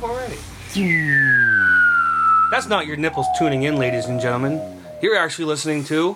up already. That's not your nipples tuning in, ladies and gentlemen. You're actually listening to...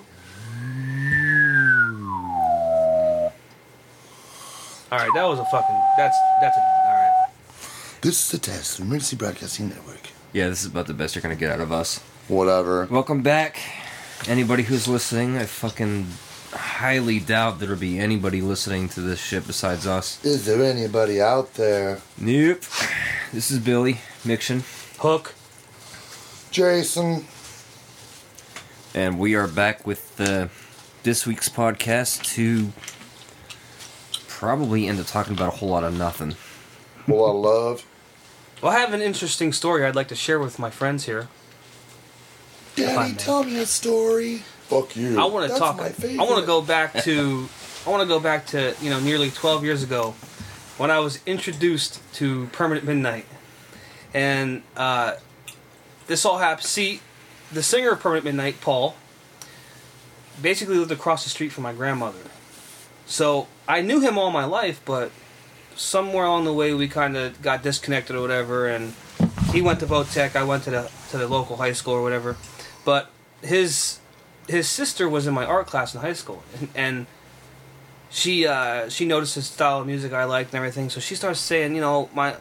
Alright, that was a fucking... That's a... Alright. This is the test. Emergency Broadcasting Network. Yeah, this is about the best you're gonna get out of us. Whatever. Welcome back. Anybody who's listening, I fucking highly doubt there'll be anybody listening to this shit besides us. Is there anybody out there? Nope. This is Billy Miction. Hook. Jason. And we are back with this week's podcast to probably end up talking about a whole lot of nothing. A lot of love. Well, I have an interesting story I'd like to share with my friends here. Daddy, tell me a story. Fuck you. I want to talk. My favorite. I want to go back to. Nearly 12 years ago, when I was introduced to Permanent Midnight, and this all happened. See, the singer of Permanent Midnight, Paul, basically lived across the street from my grandmother. So I knew him all my life, but somewhere along the way we kind of got disconnected or whatever. And he went to Votech, I went to the local high school or whatever. But his sister was in my art class in high school, and she noticed the style of music I liked and everything. So she starts saying, my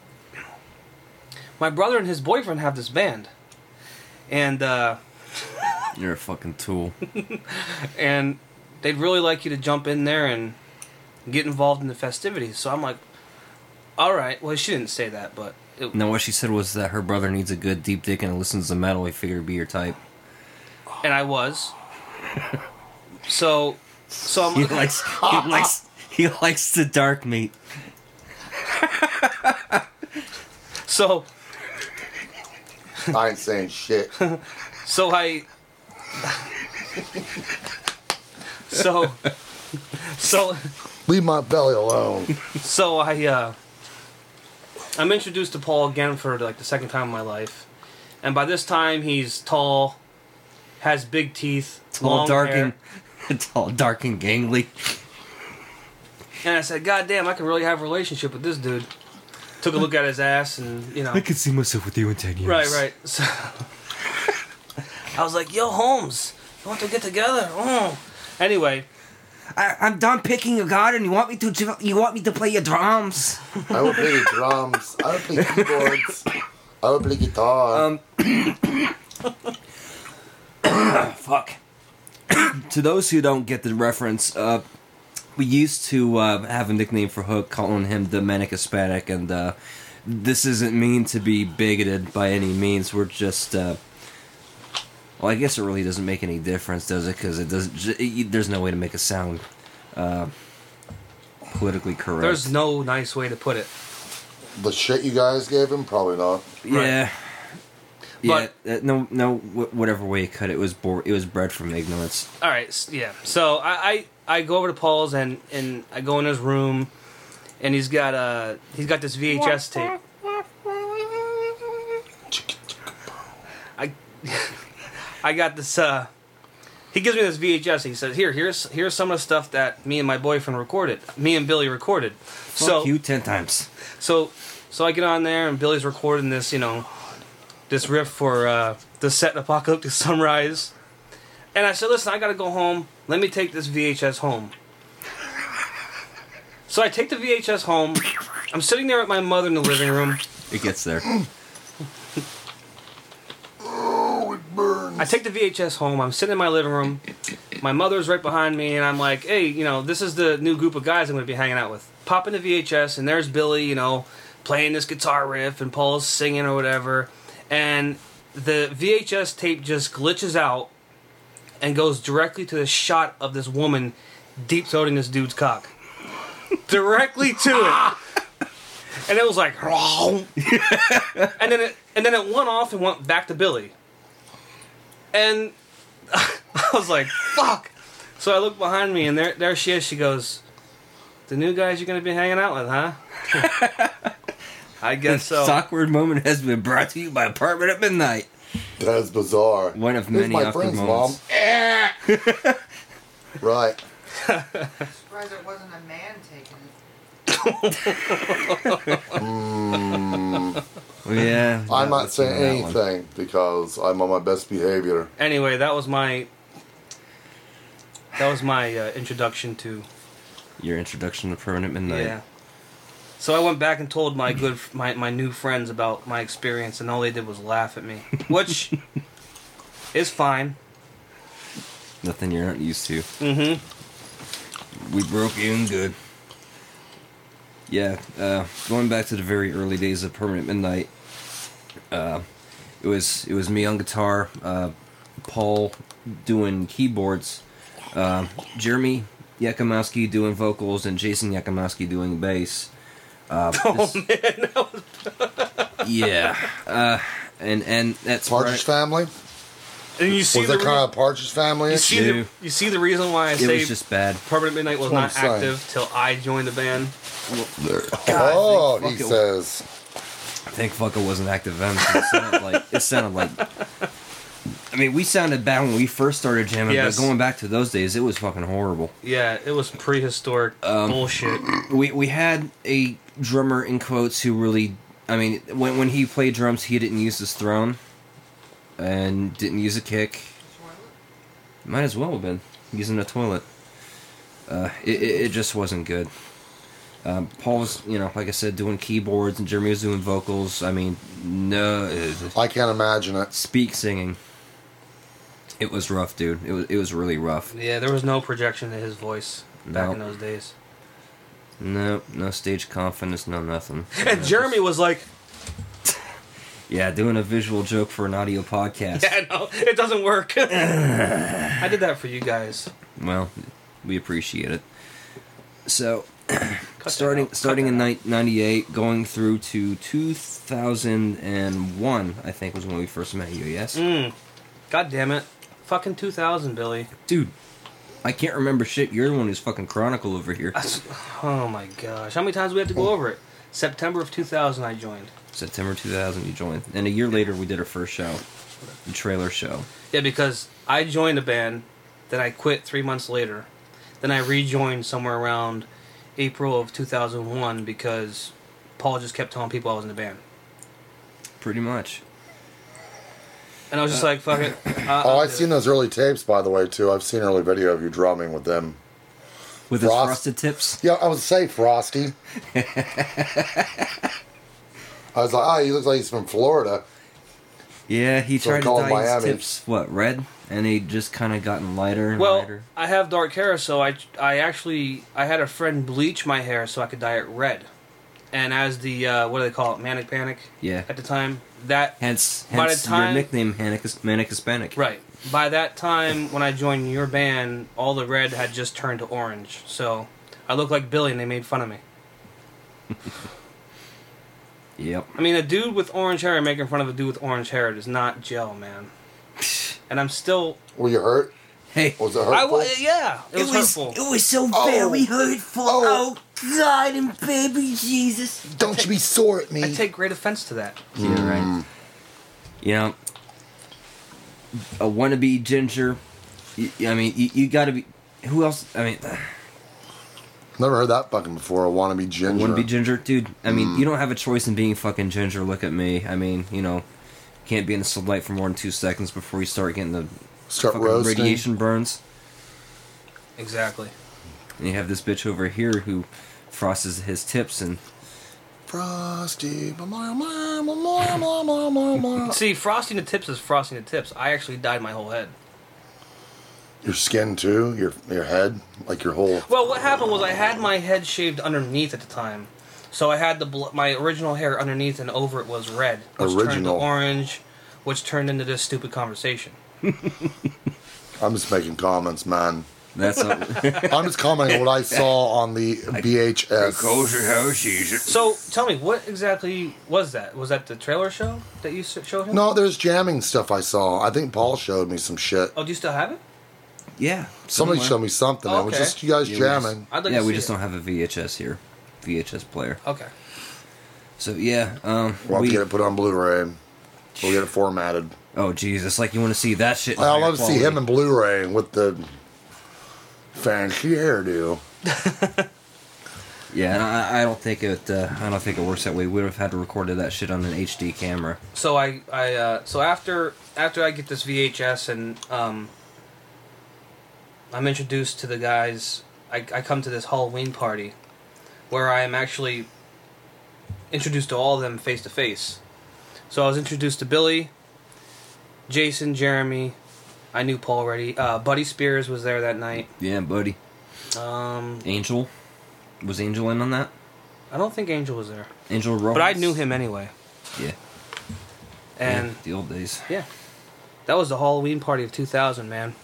brother and his boyfriend have this band, and You're a fucking tool. and they'd really like you to jump in there and get involved in the festivities. So I'm like, all right. Well, she didn't say that, but No, what she said was that her brother needs a good deep dick and listens to metal. I figured it'd be your type. and I was. So I'm, He likes the dark meat. so I ain't saying shit. so I so Leave my belly alone. So I'm introduced to Paul again for like the second time in my life, and by this time he's tall, has big teeth, long hair. Tall, dark, and gangly. And I said, "God damn, I can really have a relationship with this dude." Took a look at his ass, and I could see myself with you in 10 years. Right. So I was like, "Yo, Holmes, you want to get together?" Oh. Anyway. I'm done picking a garden. You want me to play your drums? I will play the drums. I will play keyboards. I will play guitar. Fuck. To those who don't get the reference, we used to have a nickname for Hook, calling him the Manic Hispanic, and this isn't mean to be bigoted by any means. We're just... well, I guess it really doesn't make any difference, does it? Because there's no way to make it sound politically correct. There's no nice way to put it. The shit you guys gave him? Probably not. Yeah. But no. Whatever way you cut it, was it was bred from ignorance. All right, yeah. So I go over to Paul's and I go in his room, and he's got this VHS tape. I got this. He gives me this VHS. He says, "Here's some of the stuff that me and my boyfriend recorded. Me and Billy recorded." Fuck you 10 times. So I get on there and Billy's recording this, this riff for the set Apocalyptic Sunrise. And I said, "Listen, I gotta go home. Let me take this VHS home." So I take the VHS home. I'm sitting there with my mother in the living room. It gets there. I take the VHS home. I'm sitting in my living room. My mother's right behind me, and I'm like, "Hey, this is the new group of guys I'm going to be hanging out with." Pop in the VHS, and there's Billy, playing this guitar riff, and Paul's singing or whatever. And the VHS tape just glitches out and goes directly to the shot of this woman deep throating this dude's cock. Directly to it. And it was like, and then it went off and went back to Billy. And I was like, fuck. So I look behind me, and there she is. She goes, "The new guys you're going to be hanging out with, huh?" I guess so. This awkward moment has been brought to you by Apartment at Midnight. That is bizarre. One of Here's many my awkward friends, moments. Mom. Right. Surprised it wasn't a man taking it. Yeah. I'm not let's see saying that one. anything because I'm on my best behavior. Anyway, that was my introduction to Your introduction to Permanent Midnight. yeah. So I went back and told my my new friends about my experience, and all they did was laugh at me, which is fine. Nothing you're not used to. Mm-hmm. We broke in good. Yeah, going back to the very early days of Permanent Midnight, it was me on guitar, Paul doing keyboards, Jeremy Yakimowski doing vocals, and Jason Yakimowski doing bass. Yeah, and that's Partridge Family? And you see Was the it kind of Partridge Family? you see the reason why I it say was just bad. Permanent Midnight was That's not what I'm saying. active till I joined the band. Oh, fuck he it. says. Thank fuck it wasn't active then. It sounded like. I mean, we sounded bad when we first started jamming, Yes. but going back to those days, it was fucking horrible. Yeah, it was prehistoric bullshit. We had a drummer in quotes who really, I mean, when he played drums, he didn't use his throne and didn't use a kick. Might as well have been using a toilet. It just wasn't good. Paul was, like I said, doing keyboards, and Jeremy was doing vocals. I mean, no, I can't imagine it. speak singing. It was rough, dude. It was really rough. Yeah, there was no projection to his voice back No. in those days. No stage confidence, no nothing. And Jeremy was like, Yeah, doing a visual joke for an audio podcast. "Yeah, no, it doesn't work." I did that for you guys. Well, we appreciate it. So, Cut starting that out. in 98, going through to 2001, I think was when we first met you. Yes, God damn it. Fucking 2000, Billy. dude. I can't remember shit. You're the one who's fucking chronicle over here. Oh my gosh. How many times do we have to go over it? September of 2000 I joined. September 2000, you joined, and a year later we did our first show, the trailer show. Yeah, because I joined a band, then I quit 3 months later. Then I rejoined somewhere around April of 2001 because Paul just kept telling people I was in the band. Pretty much. And I was just like, fuck it. Oh, I've seen those early tapes, by the way, too. I've seen early video of you drumming with them. With his Frost- frosted tips. Yeah, I would say Frosty. I was like, he looks like he's from Florida. Yeah, he So tried to call dye Miami. his tips, red? And they just kind of gotten lighter and Well, lighter. I have dark hair, so I had a friend bleach my hair so I could dye it red. And as the, what do they call it, Manic Panic Yeah. at the time, that... Hence by the time- your nickname, Manic Hispanic. Right. By that time, when I joined your band, all the red had just turned to orange. So I looked like Billy, and they made fun of me. Yep. I mean, a dude with orange hair making fun of a dude with orange hair does not gel, man. And I'm still... Were you hurt? Hey. Was it hurtful? Yeah, it was hurtful. It was so Oh. very hurtful. Oh. God and baby Jesus. Don't you be sore at me. I take great offense to that. Yeah, right. You know, a wannabe ginger. You gotta be. Who else? I mean, Never heard that fucking before. A wannabe ginger. wannabe ginger, dude. I mean, you don't have a choice in being fucking ginger. Look at me. I mean, can't be in the sunlight for more than 2 seconds before you start getting the Start fucking roasting. radiation burns. Exactly. And you have this bitch over here who frosts his tips and Frosty. See, frosting the tips is frosting the tips. I actually dyed my whole head. Your skin too. Your head, like your whole. Well, what happened was I had my head shaved underneath at the time. So I had my original hair underneath, and over it was red, which turned to Original. orange, which turned into this stupid conversation. I'm just making comments, man. that's I'm just commenting on what I saw on the VHS. how she sees it. So tell me, what exactly was that? Was that the trailer show that you showed him? No, there's jamming stuff I saw. I think Paul showed me some shit. Oh, do you still have it? Yeah. Somebody somewhere. showed me something. Oh, It was okay. just you guys Yeah, jamming. I'd like Yeah, to we see just it. don't have a VHS here. VHS player. Okay. So yeah, We'll have to get it put on Blu-ray. We'll get it formatted. Oh Jesus! Like you want to see that shit? in I'd higher love to see quality. him in Blu-ray with the fancy hairdo. Yeah, and I don't think it. I don't think it works that way. We would have had to record that shit on an HD camera. So so after I get this VHS and I'm introduced to the guys. I come to this Halloween party where I am actually introduced to all of them face to face. So I was introduced to Billy, Jason, Jeremy. I knew Paul already. Buddy Spears was there that night. Yeah, buddy. Angel. Was Angel in on that? I don't think Angel was there. Angel Rojas? But I knew him anyway. Yeah. And yeah, the old days. Yeah. That was the Halloween party of 2000, man.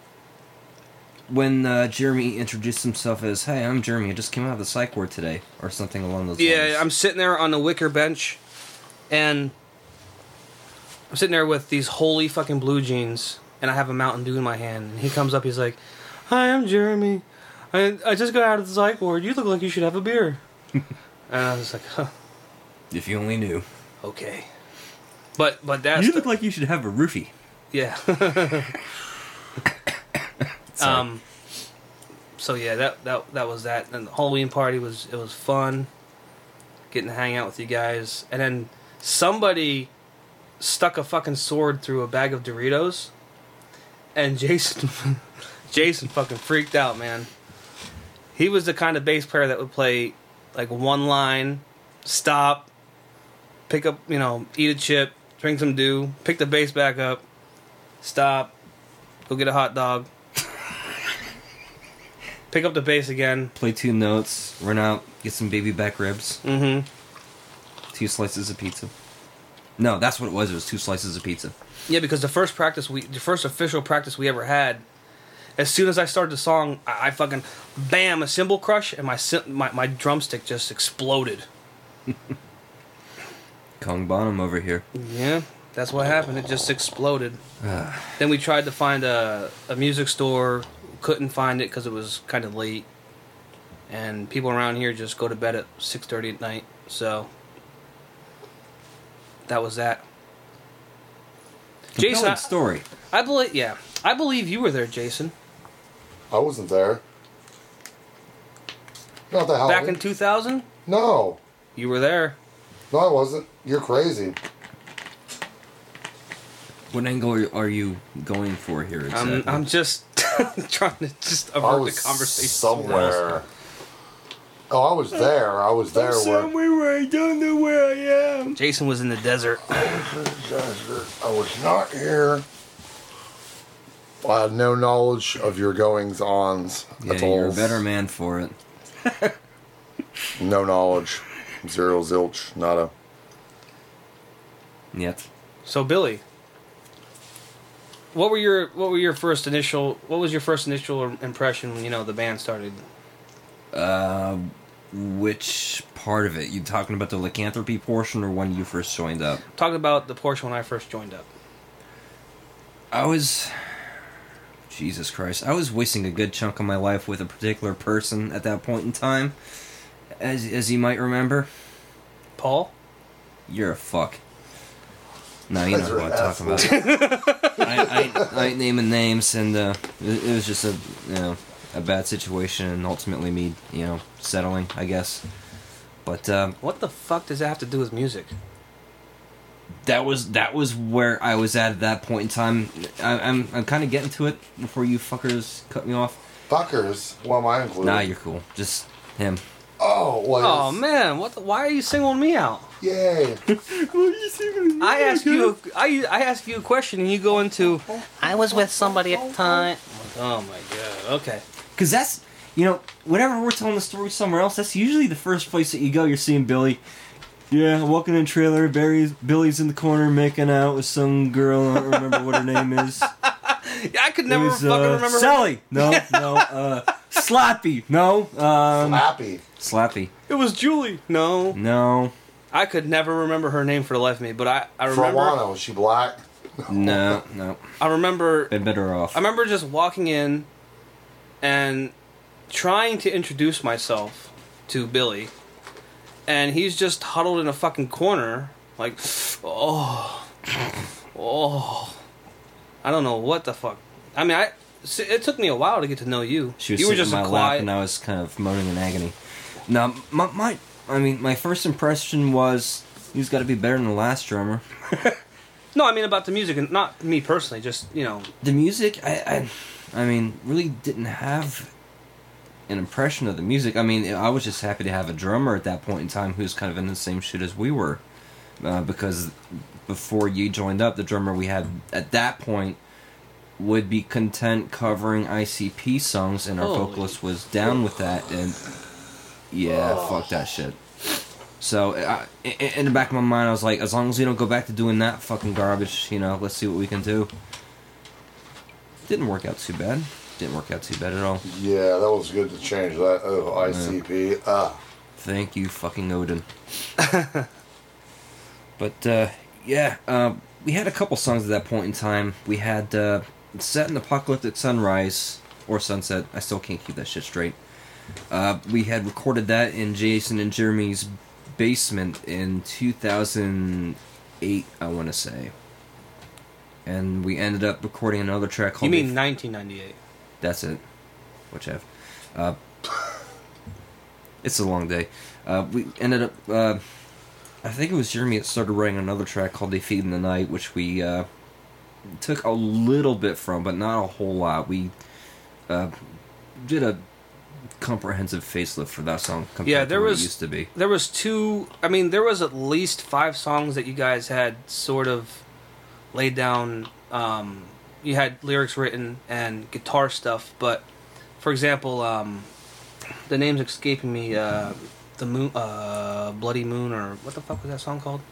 When Jeremy introduced himself as, "Hey, I'm Jeremy. I just came out of the psych ward today," or something along those lines. Yeah, I'm sitting there on the wicker bench, and I'm sitting there with these holy fucking blue jeans, and I have a Mountain Dew in my hand. And he comes up, he's like, "Hi, I'm Jeremy. I just got out of the psych ward. You look like you should have a beer." And I was like, huh. If you only knew. Okay. But that's... You look like you should have a roofie. Yeah. So yeah, that was that. And the Halloween party it was fun. Getting to hang out with you guys. And then somebody stuck a fucking sword through a bag of Doritos. And Jason fucking freaked out, man. He was the kind of bass player that would play like one line, stop, pick up, eat a chip, drink some dew, pick the bass back up, stop, go get a hot dog, pick up the bass again, play 2 notes, run out, get some baby back ribs. 2 slices of pizza. No, that's what it was. It was 2 slices of pizza. Yeah, because the first official practice we ever had, as soon as I started the song, I fucking bam, a cymbal crush, and my drumstick just exploded. Kong Bonham over here. Yeah, that's what happened. It just exploded. Then we tried to find a music store, couldn't find it because it was kind of late, and people around here just go to bed at 6:30 at night. So that was that. Compelling Jason, story. I believe you were there, Jason. I wasn't there. Not the Halloween. Back in 2000? No. You were there. No, I wasn't. You're crazy. What angle are you going for here exactly? I'm just trying to just I avert was the conversation. somewhere. Oh, I was there. I was there where I don't know where I am. Jason was in the desert. I was not here. I had no knowledge of your goings-ons Yeah, at all. you're a better man for it. No knowledge. Zero zilch. Nada. Yet. So Billy, what was your first initial impression when the band started? Which part of it? You talking about the lycanthropy portion or when you first joined up? Talking about the portion when I first joined up. Jesus Christ. I was wasting a good chunk of my life with a particular person at that point in time. As you might remember. Paul? You're a fuck. No, you know what I'm talking about. I ain't naming names, and it was just a bad situation, and ultimately me, settling, I guess. But what the fuck does that have to do with music? That was where I was at that point in time. I'm kind of getting to it before you fuckers cut me off. Fuckers? Well, am I included? Nah, you're cool. Just him. Oh, well. Oh man, why are you singling me out? Yay. I ask you a question and you go into I was with somebody at the time. Oh my god. Okay. Because that's whenever we're telling the story somewhere else, that's usually the first place that you go. You're seeing Billy. Yeah, walking in a trailer. Billy's in the corner making out with some girl. I don't remember what her name is. I could never fucking remember. Sally. No. Slappy. No. Slappy. It was Julie. No. I could never remember her name for the life of me, but I remember. Frawano, was she black? No. I remember. Been better off. I remember just walking in and trying to introduce myself to Billy, and he's just huddled in a fucking corner, like, oh. I don't know what the fuck. I mean, it took me a while to get to know you. She was you were sitting just in my quiet. lap, and I was kind of moaning in agony. Now, my first impression was he's got to be better than the last drummer. No, I mean about the music, and not me personally. Just The music, I mean, really didn't have an impression of the music. I mean, I was just happy to have a drummer at that point in time who was kind of in the same shit as we were, because before you joined up, the drummer we had at that point would be content covering ICP songs, and our vocalist was down with that, and fuck that shit. So, in the back of my mind, I was like, as long as we don't go back to doing that fucking garbage, let's see what we can do. Didn't work out too bad. Didn't work out too bad at all. Yeah, that was good to change that. Oh, ICP. Thank you, fucking Odin. But, we had a couple songs at that point in time. We had Set an Apocalyptic Sunrise, or Sunset. I still can't keep that shit straight. We had recorded that in Jason and Jeremy's basement in 2008, I want to say. And we ended up recording another track called... You mean 1998? That's it. Whichever. It's a long day. We ended up... I think it was Jeremy that started writing another track called They Feed in the Night, which we took a little bit from, but not a whole lot. We did a comprehensive facelift for that song compared to what it used to be. There was there was at least 5 songs that you guys had sort of laid down. You had lyrics written and guitar stuff, but for example, the name's escaping me. The moon, Bloody Moon, or what the fuck was that song called?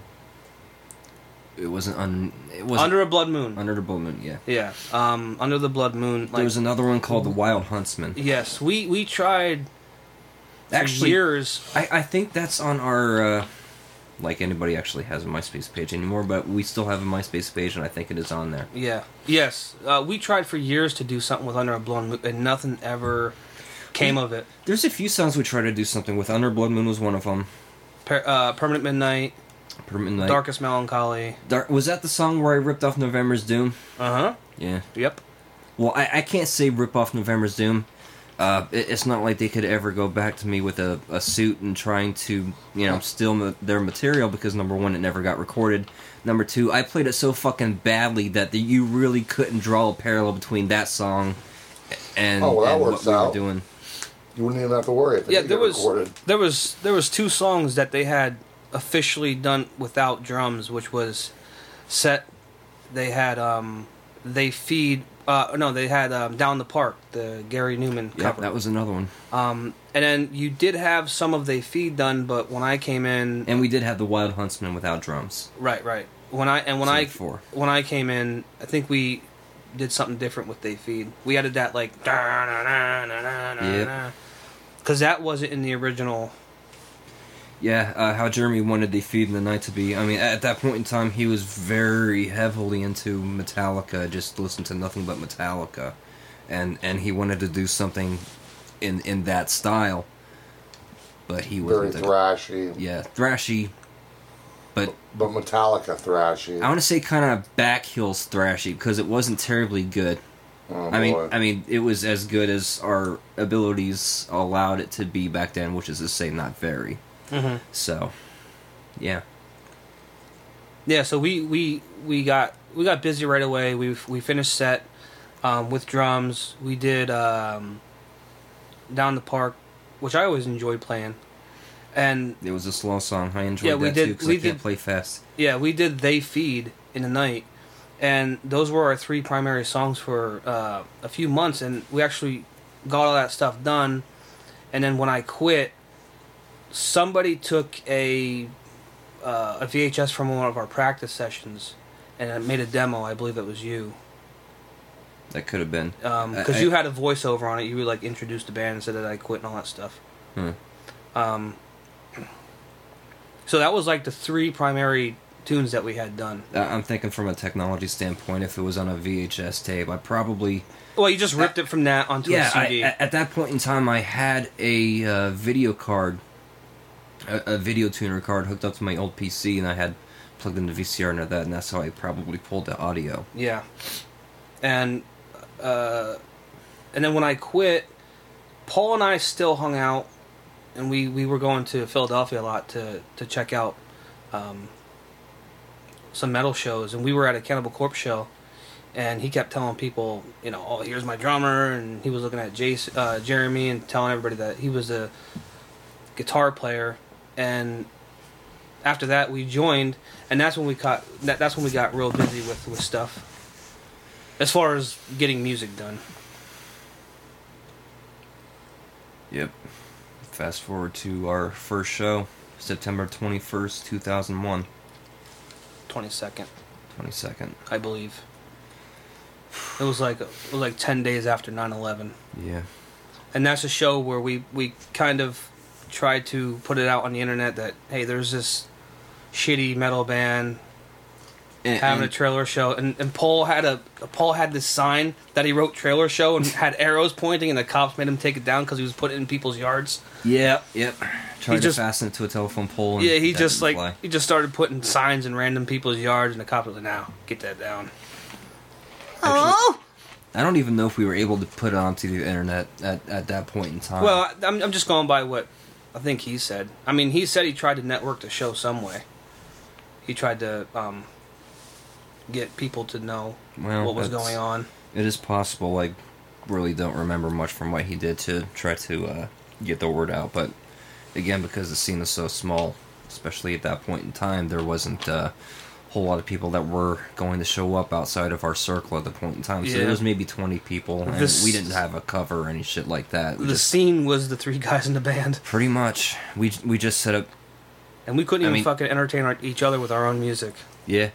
It wasn't Under a Blood Moon. Under the Blood Moon, yeah. Yeah. Under the Blood Moon. There was another one called The Wild Huntsman. Yes, we tried for years. I think that's on our like anybody actually has a MySpace page anymore, but we still have a MySpace page, and I think it is on there. Yeah. Yes. We tried for years to do something with Under a Blood Moon, and nothing ever came of it. There's a few songs we tried to do something with. Under Blood Moon was one of them. Permanent Midnight. Permanent Night. Darkest Melancholy. Was that the song where I ripped off November's Doom? Uh-huh. Yeah. Yep. Well, I can't say rip off November's Doom. It's not like they could ever go back to me with a suit and trying to, steal their material, because number one, it never got recorded. Number two, I played it so fucking badly that you really couldn't draw a parallel between that song and, what we were doing. You wouldn't even have to worry if it didn't get recorded. There was 2 songs that they had officially done without drums, which was Set. They had They Feed. They had Down the Park, the Gary Newman cover. Yeah, that was another one. And then you did have some of They Feed done, but when I came in, and we did have the Wild Huntsman without drums. Right. When I came in, I think we did something different with They Feed. We added that like, because that wasn't in the original. Yeah, how Jeremy wanted They Feed in the Night to be. I mean, at that point in time, he was very heavily into Metallica, just listened to nothing but Metallica. And he wanted to do something in that style. But he wasn't... Very thrashy. Yeah, thrashy. But Metallica thrashy. I want to say kind of back heels thrashy, because it wasn't terribly good. Oh, I mean, it was as good as our abilities allowed it to be back then, which is to say, not very. Mm-hmm. So, yeah. Yeah, so we got busy right away. We finished Set with drums. We did Down the Park, which I always enjoyed playing. And it was a slow song. I enjoyed that too, because I can't play fast. Yeah, we did They Feed in the Night, and those were our 3 primary songs for a few months, and we actually got all that stuff done. And then when I quit, somebody took a VHS from one of our practice sessions and made a demo. I believe it was you. That could have been. Because you had a voiceover on it. You would like introduce the band and said that I quit and all that stuff. So that was like the 3 primary tunes that we had done. I'm thinking from a technology standpoint, if it was on a VHS tape, I probably... Well, you just ripped it from that onto a CD. At that point in time, I had a video card, a video tuner card hooked up to my old PC, and I had plugged in the VCR into that, and that's how I probably pulled the audio. Yeah. And then when I quit, Paul and I still hung out and we were going to Philadelphia a lot to check out some metal shows, and we were at a Cannibal Corpse show, and he kept telling people, you know, oh, here's my drummer, and he was looking at Jeremy and telling everybody that he was a guitar player, and after that we joined, and that's when we got real busy with stuff as far as getting music done. Yep. Fast forward to our first show, September 21st, 2001. 22nd, 22nd. I believe. It was like 10 days after 9/11. Yeah. And that's a show where we kind of tried to put it out on the internet that, hey, there's this shitty metal band having a trailer show, and Paul had this sign that he wrote trailer show and had arrows pointing, and the cops made him take it down because he was putting it in people's yards. Yep. Tried to fasten it to a telephone pole. And he just started putting signs in random people's yards, and the cops was like, "Now get that down." Actually, I don't even know if we were able to put it onto the internet at that point in time. Well, I'm just going by what I think he said. I mean, he said he tried to network the show some way. He tried to get people to know what was going on. It is possible. I really don't remember much from what he did to try to get the word out. But again, because the scene is so small, especially at that point in time, there wasn't a whole lot of people that were going to show up outside of our circle at the point in time. So there was maybe 20 people, and we didn't have a cover or any shit like that. The scene was the three guys in the band. Pretty much. We just set up... And we couldn't even fucking entertain each other with our own music. Yeah.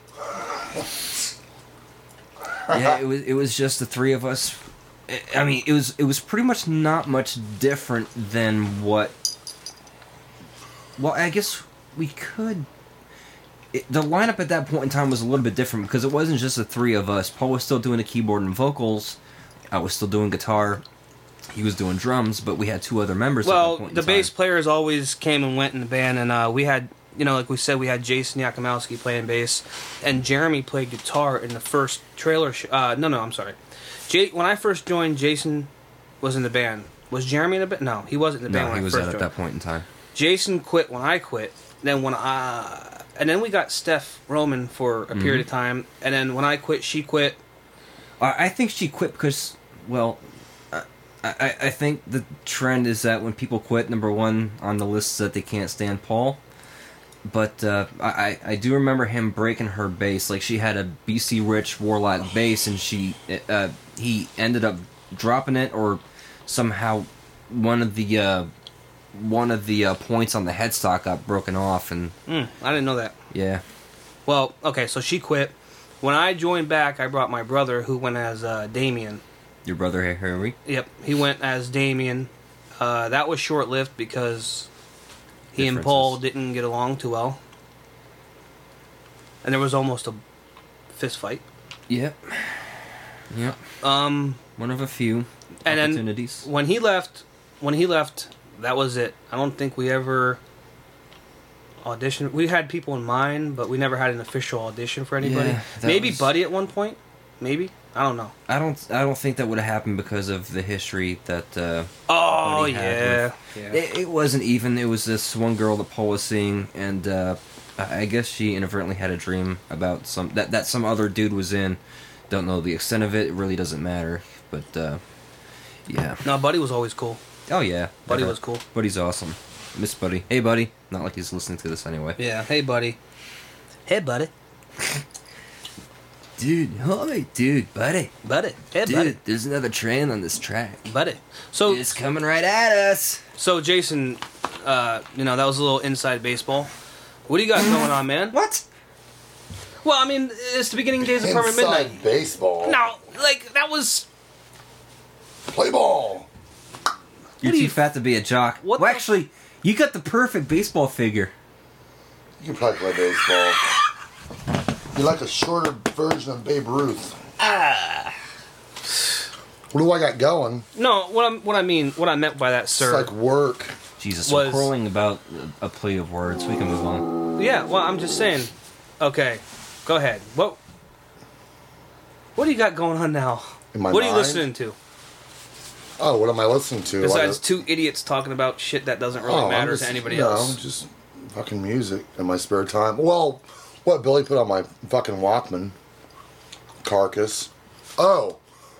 Yeah, it was just the three of us. I mean, it was pretty much not much different than what... Well, I guess we could... The lineup at that point in time was a little bit different because it wasn't just the three of us. Paul was still doing the keyboard and vocals. I was still doing guitar. He was doing drums, but we had two other members at that point in time. The bass players always came and went in the band, and we had, like we said, we had Jason Yakomowski playing bass, and Jeremy played guitar in the first trailer I'm sorry. When I first joined, Jason was in the band. Was Jeremy in the band? No, he wasn't in the band when I first joined. No, he was at that point in time. Jason quit when I quit. And then we got Steph Roman for a period of time, and then when I quit, she quit. I think she quit because, well, I think the trend is that when people quit, number one on the list is that they can't stand Paul. But I do remember him breaking her bass. Like, she had a BC Rich Warlock bass, and he ended up dropping it, or somehow one of the points on the headstock got broken off, and I didn't know that. Yeah. Well, okay, so she quit. When I joined back, I brought my brother, who went as Damien. Your brother, Harry? Yep, he went as Damien. That was short-lived because he and Paul didn't get along too well, and there was almost a fist fight. Yep. One of a few opportunities. And then when he left, that was it. I don't think we ever auditioned. We had people in mind, but we never had an official audition for anybody. Yeah, maybe Buddy at one point. Maybe. I don't know. I don't think that would have happened because of the history that Buddy had with, It wasn't even. It was this one girl that Paul was seeing, and I guess she inadvertently had a dream about that some other dude was in. Don't know the extent of it. It really doesn't matter. But yeah. No, Buddy was always cool. Oh, yeah. Buddy was cool. Buddy's awesome. Miss Buddy. Hey, Buddy. Not like he's listening to this anyway. Yeah. Hey, Buddy. Hey, Buddy. Dude. Hi, dude. Buddy. Buddy. Hey, dude, Buddy. There's another train on this track. Buddy. So it's coming right at us. So, Jason, that was a little inside baseball. What do you got going on, man? What? Well, I mean, it's the beginning days of Permanent Midnight. Inside baseball? No, that was... Play ball. You're too fat to be a jock. Actually, you got the perfect baseball figure. You can probably play baseball. You're like a shorter version of Babe Ruth. What do I got going? No, what I meant by that, sir. It's like work. Jesus, we're quarreling about a play of words. We can move on. Yeah, well, I'm just saying. Okay, go ahead. What do you got going on now? In my What are you mind? listening to? Oh, what am I listening to? Besides two idiots talking about shit that doesn't really matter to anybody else. Just fucking music in my spare time. Well, what Billy put on my fucking Walkman. Carcass. Oh.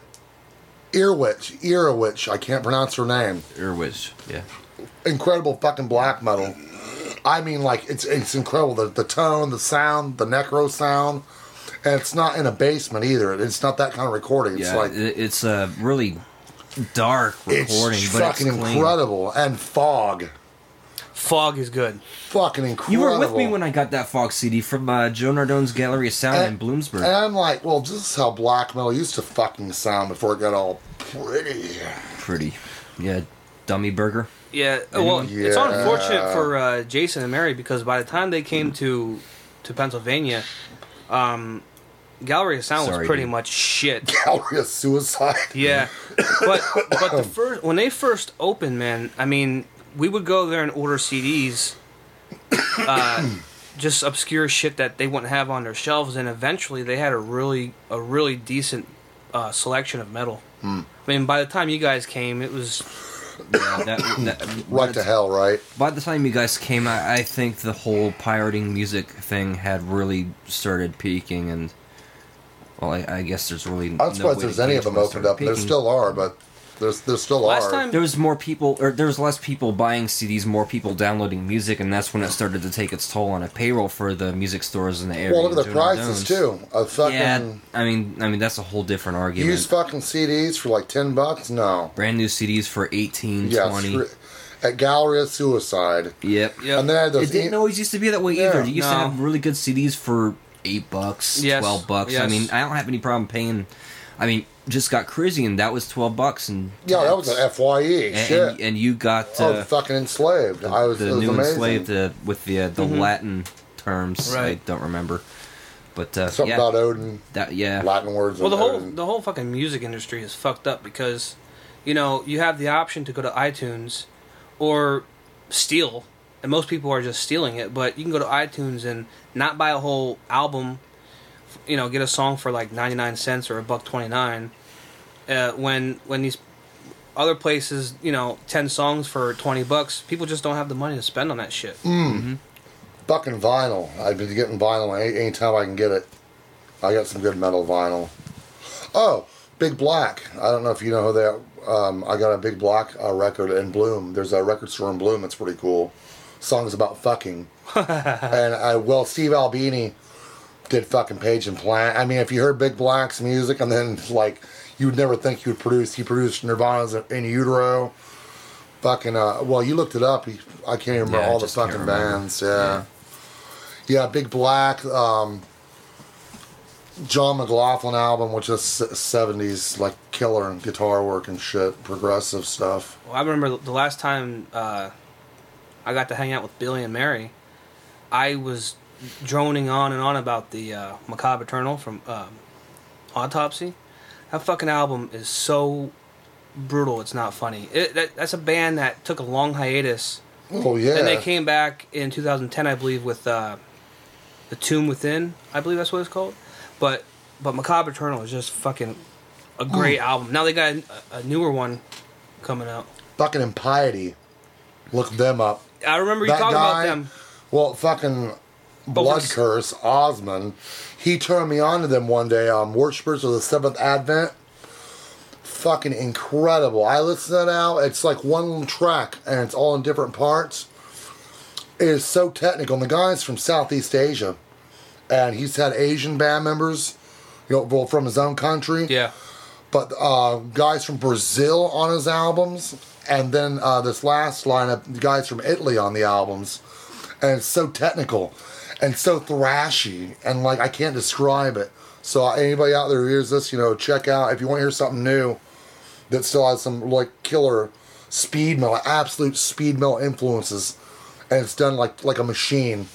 Earwitch. I can't pronounce her name. Earwitch, yeah. Incredible fucking black metal. I mean, like, it's incredible. The tone, the sound, the necro sound. And it's not in a basement either. It's not that kind of recording. It's like it's a really dark recording, it's but fucking it's clean. incredible. And Fog. Fog is good. Fucking incredible. You were with me when I got that Fog CD from Joe Nardone's Gallery of Sound in Bloomsburg. And I'm like, well, this is how black metal used to fucking sound before it got all pretty. Yeah, Dummy Burger. Yeah, well, it's unfortunate for Jason and Mary because by the time they came to Pennsylvania, Gallery of Sound was pretty much shit. Gallery of Suicide. Yeah, but when they first opened, man, I mean, we would go there and order CDs, just obscure shit that they wouldn't have on their shelves, and eventually they had a really decent selection of metal. I mean, by the time you guys came, it was right to hell, right? By the time you guys came, I think the whole pirating music thing had really started peaking, and well, I guess there's really I don't suppose there's any of them opened up. There still are, but there still are. Time there was more people, or there was less people buying CDs, more people downloading music, and that's when it started to take its toll on a payroll for the music stores in the area. Well, look at the prices too. Yeah, I mean that's a whole different argument. Used fucking CDs for like $10? No. Brand new CDs for 18, yes, 20. At Gallery of Suicide. Yep. And they had those it didn't always used to be that way either. You used to have really good CDs for $8, $12. Yes. I mean, I don't have any problem paying. I mean, just got Crazy, and that was $12. And yeah, that was an FYE. Shit. And you got fucking Enslaved. The new amazing. Enslaved with the Latin terms. Right. I don't remember, but something about Odin. Latin words. Well, the whole fucking music industry is fucked up because, you know, you have the option to go to iTunes or steal, and most people are just stealing it. But you can go to iTunes and not buy a whole album. You know, get a song for like 99 cents or $1.29. When these other places, you know, 10 songs for $20, people just don't have the money to spend on that shit. Fucking vinyl. I've been getting vinyl anytime I can get it. I got some good metal vinyl. Oh, Big Black. I don't know if you know who they are. I got a Big Black record in Bloom. There's a record store in Bloom that's pretty cool. Songs about fucking. And Steve Albini did fucking Page and Plant. I mean, if you heard Big Black's music and then, like, you would never think he produced Nirvana's In Utero. Fucking, you looked it up. I can't even remember all the fucking bands. Yeah, Big Black, John McLaughlin album, which is 70s, like, killer and guitar work and shit, progressive stuff. Well, I remember the last time I got to hang out with Billy and Mary, I was droning on and on about the Macabre Eternal from Autopsy. That fucking album is so brutal, it's not funny. That's a band that took a long hiatus. Oh, yeah. And they came back in 2010, I believe, with The Tomb Within. I believe that's what it's called. But Macabre Eternal is just fucking a great album. Now they got a newer one coming out. Fucking Impiety. Look them up. I remember you talking about them. Well, fucking Blood Curse, Osmond. He turned me on to them one day. Worshippers of the Seventh Advent. Fucking incredible. I listened to that now. It's like one little track, and it's all in different parts. It is so technical. And the guy's from Southeast Asia, and he's had Asian band members, from his own country. Yeah. But guys from Brazil on his albums, and then this last lineup, guys from Italy on the albums. And it's so technical and so thrashy, and like I can't describe it. So anybody out there who hears this, check out if you want to hear something new that still has some like killer speed metal, absolute speed metal influences, and it's done like a machine.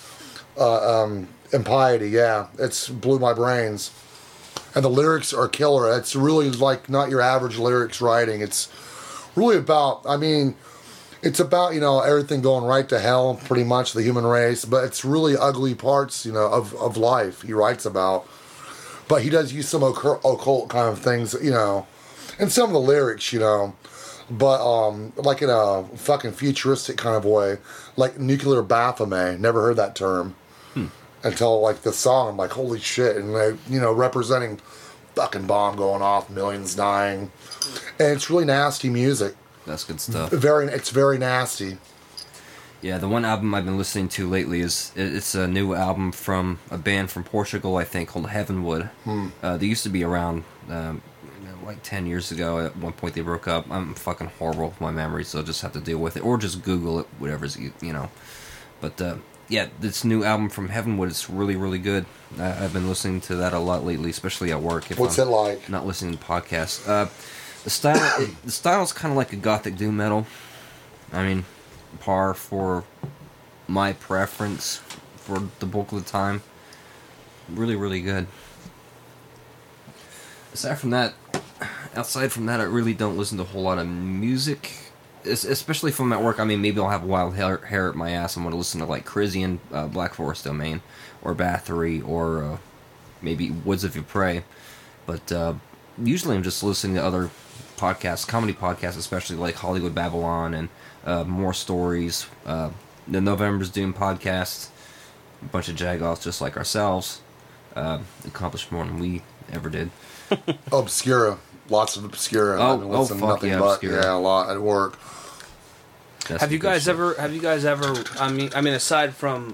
Impiety, yeah, it's blew my brains, and the lyrics are killer. It's really like not your average lyrics writing. It's really about, it's about, everything going right to hell, pretty much, the human race, but it's really ugly parts, of life he writes about. But he does use some occult kind of things, and some of the lyrics, but like in a fucking futuristic kind of way, like nuclear Baphomet. Never heard that term until like the song. I'm like, holy shit! And they, representing fucking bomb going off, millions dying, and it's really nasty music. That's good stuff. It's very nasty. Yeah, the one album I've been listening to lately it's a new album from a band from Portugal, I think, called Heavenwood. They used to be around like 10 years ago. At one point they broke up. I'm fucking horrible with my memory, so I'll just have to deal with it. Or just Google it, whatever's, But, yeah, this new album from Heavenwood is really, really good. I've been listening to that a lot lately, especially at work. What's it like? Not listening to podcasts. The style's kind of like a gothic doom metal. I mean, par for my preference for the bulk of the time. Really, really good. Outside from that, I really don't listen to a whole lot of music, especially from at work. I mean, maybe I'll have wild hair at my ass and want to listen to like Crisian, Black Forest Domain, or Bathory, or maybe Woods of Ypres. But usually I'm just listening to other podcasts, comedy podcasts, especially like Hollywood Babylon and More Stories, the November's Doom podcast, a bunch of jagoffs just like ourselves, accomplished more than we ever did. Obscura, lots of Obscura. I've been listening to nothing but Obscura. Yeah, a lot at work. Have you guys ever? I mean, aside from.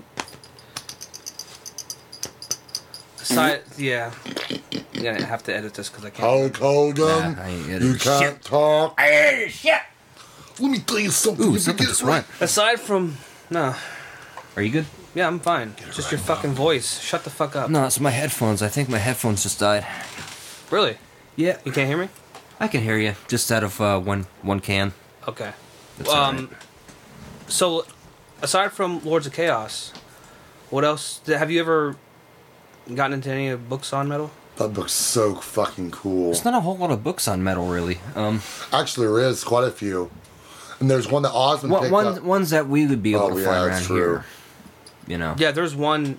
Yeah. I'm gonna have to edit this because I can't. Hulk Hogan, Nah, I ain't you can't talk. Shit. Let me tell you something. Ooh, something just went. Aside from no, Are you good? yeah, I'm fine. Just your fucking voice. Shut the fuck up. No, it's my headphones. I think my headphones just died. Really? Yeah, You can't hear me? I can hear you. Just out of one can. Okay. That's alright. So, aside from Lords of Chaos, what else? Have you ever gotten into any books on metal? That book's so fucking cool. There's not a whole lot of books on metal, really. Actually, there is quite a few. And there's one that Osmond picked up. Ones that we would be able to yeah, find that's around true. here. You know. Yeah, there's one.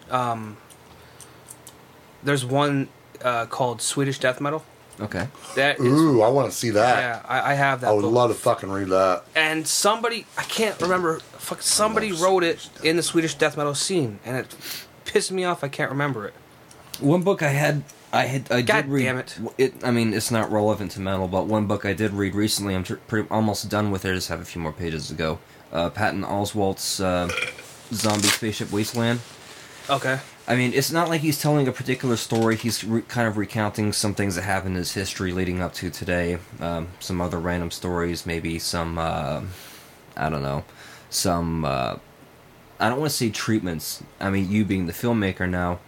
There's one called Swedish Death Metal. Okay. That is, Ooh, I want to see that. yeah, I have that. I would book. love to fucking read that. And somebody, I can't remember. Somebody wrote it in the Swedish death metal scene, and it pissed me off. I can't remember it. One book I did God read. damn it. I mean, it's not relevant to metal, but one book I did read recently. I'm almost done with it. I just have a few more pages to go. Patton Oswalt's Zombie Spaceship Wasteland. Okay. I mean, it's not like he's telling a particular story. He's kind of recounting some things that happened in his history leading up to today. Some other random stories, maybe some, I don't know, some, I don't want to say treatments. I mean, you being the filmmaker now,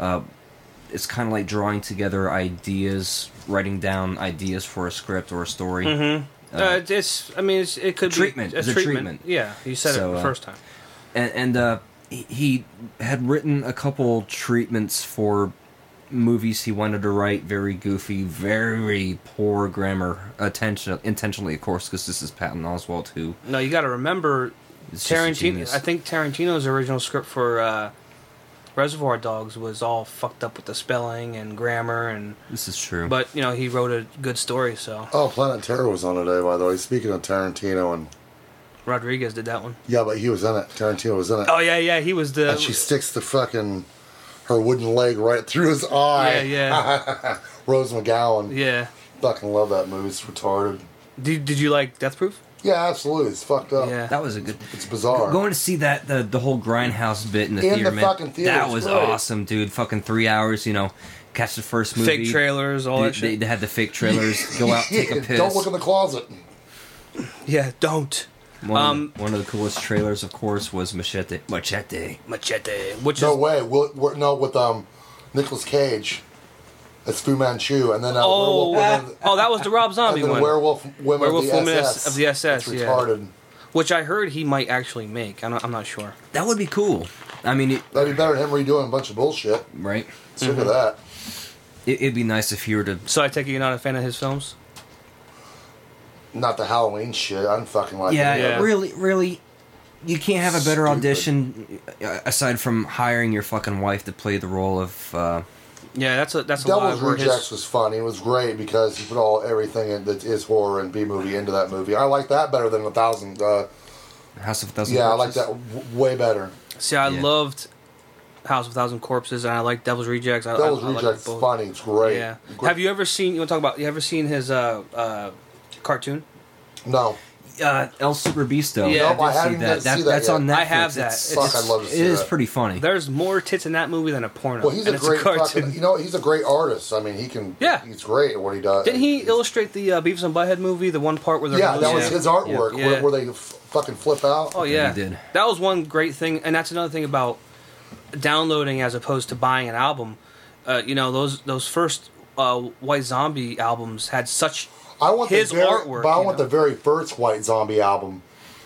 it's kind of like drawing together ideas, writing down ideas for a script or a story. Mm-hmm. It could treatment. be It's a treatment. Yeah, you said it the first time. And he had written a couple treatments for movies he wanted to write. Very goofy, very poor grammar, intentionally, of course, because this is Patton Oswalt who. No, you got to remember It's just a Tarantino. genius. I think Tarantino's original script for Reservoir Dogs was all fucked up with the spelling and grammar, and This is true. but he wrote a good story. So Oh, Planet Terror was on today, by the way. Speaking of Tarantino, and Rodriguez did that one. yeah, but he was in it. Tarantino was in it. Oh yeah, he was the. And she sticks the fucking her wooden leg right through his eye. Yeah. Rose McGowan. Yeah. Fucking love that movie. It's retarded. Did you like Death Proof? Yeah, absolutely. It's fucked up. Yeah. That was a good. It's bizarre. Going to see that the whole Grindhouse bit in the In theater, the man. fucking theater, That it's was great. awesome, dude. Fucking 3 hours. Catch the first movie. Fake trailers, all that shit. They had the fake trailers. Go out, take a piss. Don't look in the closet. Yeah, don't. One of the coolest trailers, of course, was Machete. Machete. Which No is way. No, with Nicolas Cage. It's Fu Manchu, and then that was the Rob Zombie and then one. Werewolf Women Werewolf of the Women SS. of the SS, It's yeah. retarded. Which I heard he might actually make. I'm not sure. That would be cool. I mean, That'd be better than him redoing a bunch of bullshit. right? Sick of that. It'd be nice if you were to. So I take it you're not a fan of his films? Not the Halloween shit. I'm fucking like Yeah. Really, you can't have a better Stupid. audition aside from hiring your fucking wife to play the role of Yeah, that's a Devil's lot where Rejects was funny. It was great because he put everything that is horror and B movie into that movie. I like that better than House of a Thousand. Yeah, Corpses? I like that way better. See, I loved House of a Thousand Corpses, and I like Devil's Rejects. Devil's I Rejects like is funny. It's great. Yeah. Great. Have you ever seen? You want to talk about? You ever seen his cartoon? No. El Super Beasto. Yeah, Nope, I did haven't even seen that That's yet. on Netflix. I have that. Fuck, I'd love to see It is that. pretty funny. There's more tits in that movie than a porno. Well, he's and a it's great cartoon. fucking. He's a great artist. I mean, he can. Yeah. He's great at what he does. Didn't he illustrate the Beavis and Butthead movie? The one part where they're Yeah, that was his artwork Yeah. where they fucking flip out. Oh yeah, he did. That was one great thing, and that's another thing about downloading as opposed to buying an album. Those first White Zombie albums had such. I want his the very, artwork, but I you want know? the very first White Zombie album.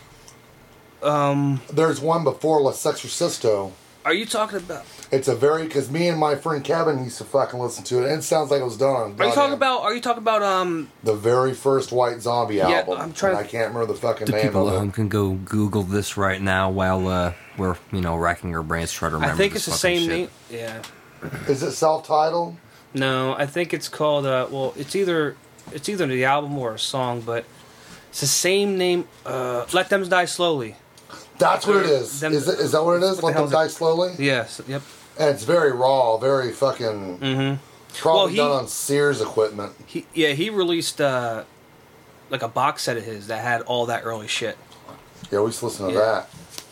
There's one before La Sexorcisto. Are you talking about? It's because me and my friend Kevin used to fucking listen to it, and it sounds like it was done on. Are you talking about? The very first White Zombie album? I'm trying. And I can't remember the fucking The name people of at it. home can go Google this right now while we're racking our brains trying to remember. I think this it's the fucking same shit. name. Yeah. Is it self-titled? No, I think it's called. Well, it's either the album or a song, but it's the same name. Let Them Die Slowly. That's what it is. Is that what it is? What the Let Them hell Die Slowly? Yes. Yep. And it's very raw, very fucking. Probably Well, done on Sears equipment. He released like a box set of his that had all that early shit. Yeah, we used to listen to Yeah. that.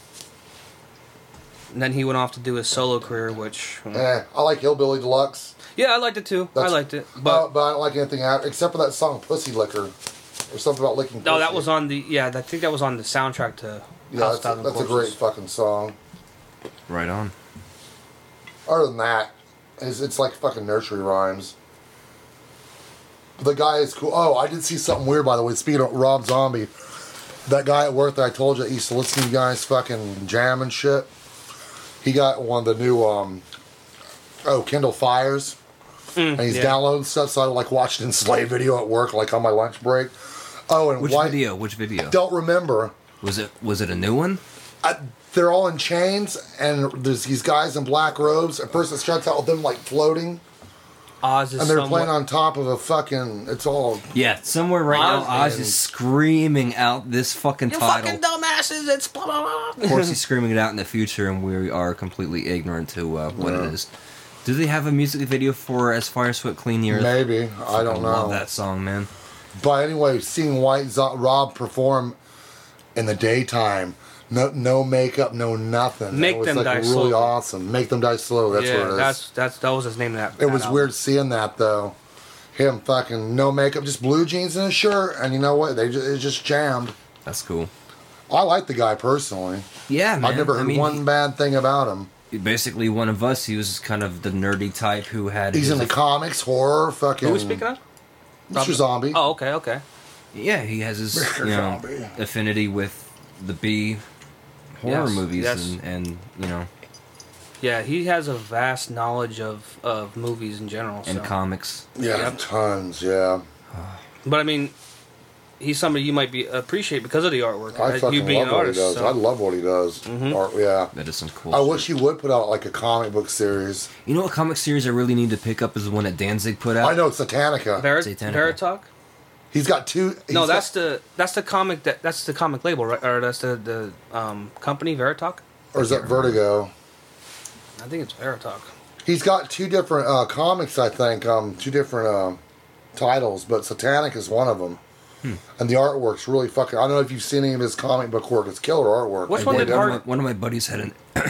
And then he went off to do his solo career, which I like Hillbilly Deluxe. yeah, I liked it too. I liked it, but But I don't like anything out except for that song "Pussy Licker," or something about licking. no, that pussy. was on the I think that was on the soundtrack to Yeah, House of that's, Thousand that's a great Corpses. fucking song. Right on. Other than that, it's like fucking nursery rhymes. The guy is cool. Oh, I did see something weird, by the way. Speaking of Rob Zombie, that guy at work that I told you I used to listen to you guys fucking jam and shit. He got one of the new Kindle Fires, and he's downloading stuff. So I like watching Slave video at work, like on my lunch break. Oh, and Which video? Don't remember. Was it a new one? They're all in chains, and there's these guys in black robes. At first, it starts out with them like floating. Oz is And they're somewhat- playing on top of a fucking. It's all. Yeah, somewhere right now, Oz and- is screaming out this fucking You title. fucking dumbasses! It's blah blah blah. Of course, he's screaming it out in the future, and we are completely ignorant to what it is. Do they have a music video for "As Fire Swept Clean the Earth"? Maybe. I don't know. Love that song, man. But anyway, seeing Rob perform in the daytime, no makeup, no nothing. Make it was Them like Die really Slowly. awesome. Make Them Die Slow. That's what it is. that was his name. That It was album. weird seeing that though. Him fucking no makeup, just blue jeans and a shirt, and you know what? It just jammed. That's cool. I like the guy personally. Yeah, man. I've never heard one bad thing about him. Basically, one of us. He was kind of the nerdy type who had. He's his- in the comics, horror, fucking. Who are we speaking of? Mr. Zombie. Oh, okay. Yeah, he has his Mr. Zombie. affinity with the B horror Yes, movies yes. and Yeah, he has a vast knowledge of movies in general. and so. comics. Yeah, Yep. tons. Yeah, But I mean, he's somebody you might appreciate because of the artwork. I you fucking being love an what artist. he does. so- I love what he does. Art, yeah. That is some cool. I shit. wish he would put out like a comic book series. You know what comic series I really need to pick up is the one that Danzig put out. I know Satanica. Satanica. Veritalk? He's got two. No, he's that's got- the comic that's the comic label, right? Or that's the company Veritalk. or is that Vertigo? I think it's Veritalk. He's got two different comics. I think two different titles, but Satanic is one of them. And the artwork's really fucking. I don't know if you've seen any of his comic book work. It's killer artwork. Which Like, one way did down- Hart- One of my buddies had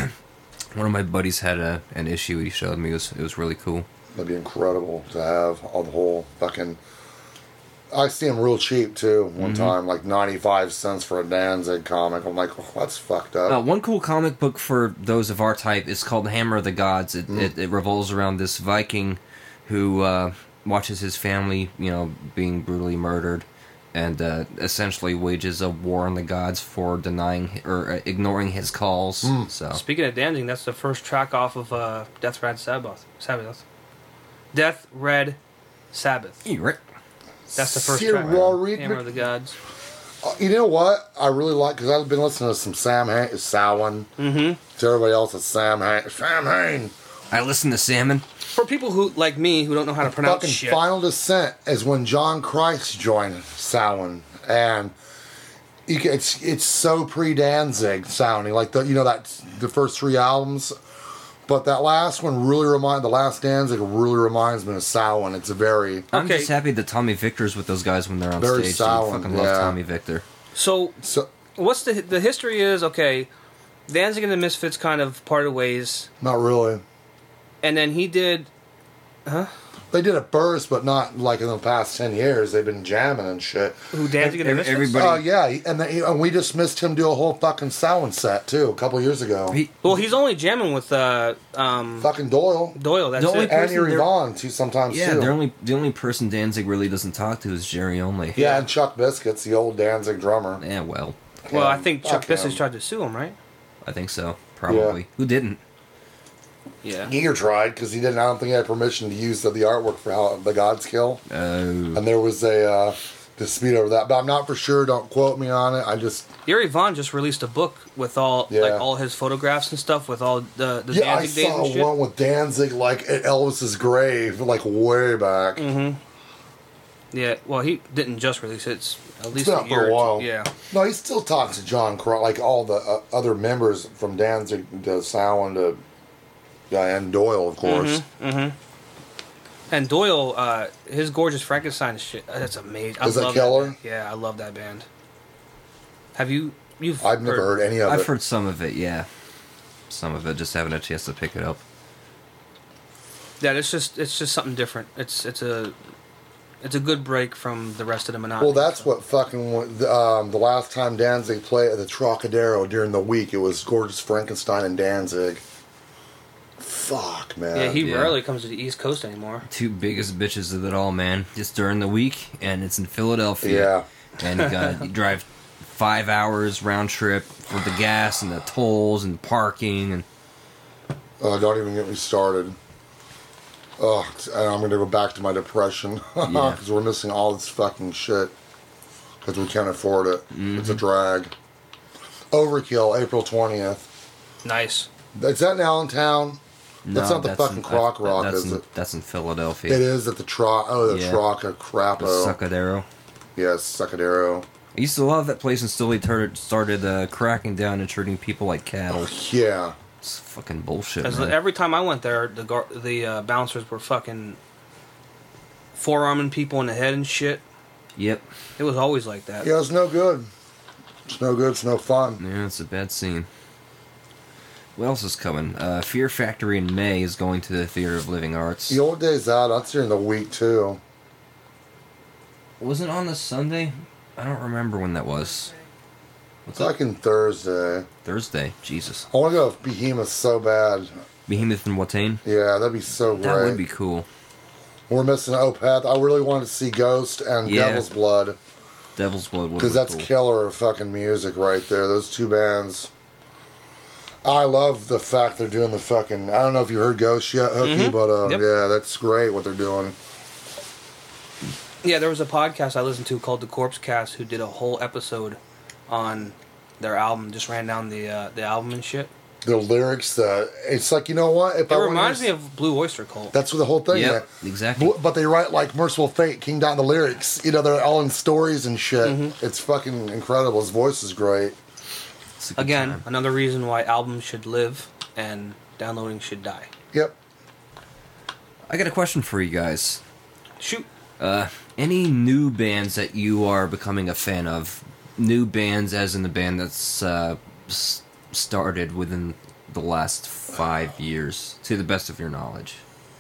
an issue he showed me. It was really cool. That'd be incredible to have all the whole fucking. I see him real cheap too. One time, like 95 cents for a Danzig comic. I'm like, oh, that's fucked up. One cool comic book for those of our type is called Hammer of the Gods. It revolves around this Viking who watches his family, being brutally murdered, and essentially wages a war on the gods for denying or ignoring his calls. So Speaking of Danzig, that's the first track off of Death Red Sabbath. Death Red Sabbath. That's the first Sir track. Rory- Hammer of the Gods. You know what? I really like because I've been listening to some Samhain, to everybody else. It's Sam Hain. I listen to Salmon. For people who like me who don't know how to pronounce Fucking shit. Final Descent is when John Christ joined Samhain, and it's so pre-Danzig sounding, like the first 3 albums. But that last one the last Danzig really reminds me of Samhain. It's a very... I'm just happy that Tommy Victor's with those guys when they're on Very stage. Samhain, I fucking love Tommy Victor. So what's the history is, okay, Danzig and the Misfits kind of parted ways. Not really. And then he did... Huh? They did it first, but not like in the past 10 years. They've been jamming and shit. Who, Danzig and the Misfits? Everybody... Oh, yeah. And we just missed him do a whole fucking Samhain set, too, a couple years ago. He's only jamming with Fucking Doyle. That's The only it. And Erie Vaughn, too, sometimes, Yeah, too. the only person Danzig really doesn't talk to is Jerry only. Yeah, and Chuck Biscuits, the old Danzig drummer. Yeah, well, Well, I think Chuck Fuck him. Biscuits tried to sue him, right? I think so. Probably. Yeah. Who didn't? Yeah. Giger tried, because he didn't. I don't think he had permission to use the artwork for how the Gods Kill. Oh. And there was a dispute over that, but I'm not for sure. Don't quote me on it. I just... Erie Vaughn just released a book with all his photographs and stuff with all the Yeah, I Danzig days saw and shit. one with Danzig, like, at Elvis's grave, like, way back. Mm-hmm. Yeah, well, he didn't just release it. It's at least been a out year for a or while. two. Yeah. No, he still talks to John Crow, like all the other members from Danzig to Samhain to... and Doyle, of course. Mm-hmm. And Doyle, his Gorgeous Frankenstein shit, that's amazing. Is that killer? Yeah, I love that band. Have you've I've never heard any of it. I've heard some of it, yeah. Some of it, just having a chance to pick it up. Yeah, it's just something different. It's a good break from the rest of the monotony. Well, that's what fucking... the last time Danzig played at the Trocadero during the week, it was Gorgeous Frankenstein and Danzig. Fuck, man. Yeah, he Yeah. rarely comes to the East Coast anymore. Two biggest bitches of it all, man. Just during the week, and it's in Philadelphia. Yeah. And you drive 5 hours round trip for the gas and the tolls and parking and... Don't even get me started. Oh, and I'm going to go back to my depression. Because we're missing all this fucking shit. Because we can't afford it. Mm-hmm. It's a drag. Overkill, April 20th. Nice. Is that in Allentown? That's not the fucking Croc Rock, that's is in, it? That's in Philadelphia. It is at the Yeah. Troca The Crapo. Sucadero. Yes, Sucadero. I used to love that place until he started cracking down and treating people like cattle. Yeah. It's fucking bullshit, Because man. every time I went there, the bouncers were fucking forearming people in the head and shit. Yep. It was always like that. Yeah, it's no good. It's no good. It's no fun. Yeah, it's a bad scene. What else is coming? Fear Factory in May is going to the Theater of Living Arts. The old days out. That's during the week, too. Was it on the Sunday? I don't remember when that was. It's like in Thursday. Thursday. Jesus. I want to go with Behemoth so bad. Behemoth and Watain? Yeah, that'd be so great. That would be cool. We're missing Opeth. I really wanted to see Ghost and Yeah. Devil's Blood. Devil's Blood would be Because that's cool. killer fucking music right there. Those two bands. I love the fact they're doing the fucking... I don't know if you heard Ghost yet, Hooky, but Yep. yeah, that's great what they're doing. Yeah, there was a podcast I listened to called The Corpse Cast who did a whole episode on their album. Just ran down the album and shit. The lyrics, it's like, you know what? If It reminds me of Blue Oyster Cult. That's what the whole thing Yep, is. exactly. But they write like Merciful Fate, King Down the lyrics. You know, they're all in stories and shit. Mm-hmm. It's fucking incredible. His voice is great. It's a good Again, time. another reason why albums should live and downloading should die. Yep. I got a question for you guys. Shoot. Any new bands that you are becoming a fan of? New bands, as in the band that's started within the last 5 years, to the best of your knowledge.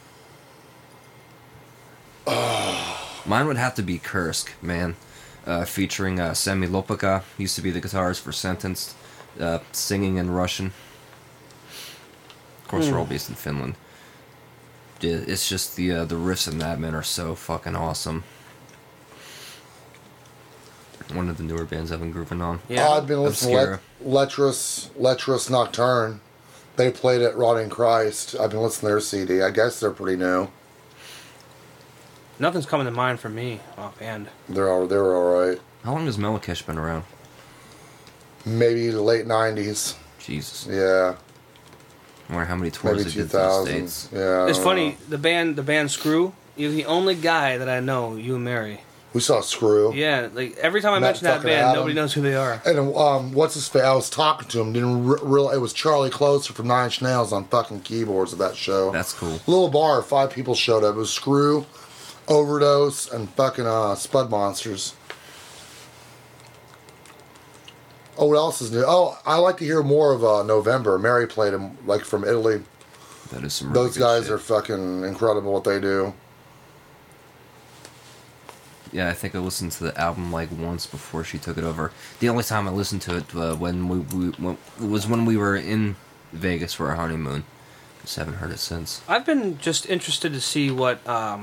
Mine would have to be Kursk, man. Featuring Sami Lopaka, used to be the guitarist for Sentenced, singing in Russian. Of course, they're all based in Finland. It's just the riffs in that, man, are so fucking awesome. One of the newer bands I've been grooving on. Yeah. I've been listening to Letrus Nocturne. They played at Rotting Christ. I've been listening to their CD. I guess they're pretty new. Nothing's coming to mind for me offhand. They're all right. How long has Melakesh been around? Maybe the late 90s. Jesus. Yeah. I wonder how many tours Maybe they did to the 2000s. States. Yeah. I It's don't funny. know. The band Screw. You're the only guy that I know you marry. We saw Screw. Yeah, like every time I Met mention that fucking band, Adam. nobody knows who they are. And what's his face? I was talking to him. Didn't real. It was Charlie Closer from Nine Inch Nails on fucking keyboards at that show. That's cool. Little bar. 5 people showed up. It was Screw, Overdose, and fucking Spud Monsters. Oh, what else is new? Oh, I like to hear more of November. Mary played him like from Italy. That is some really Those good guys shit. are fucking incredible. What they do. Yeah, I think I listened to the album like once before she took it over. The only time I listened to it was when we were in Vegas for our honeymoon. Just haven't heard it since. I've been just interested to see what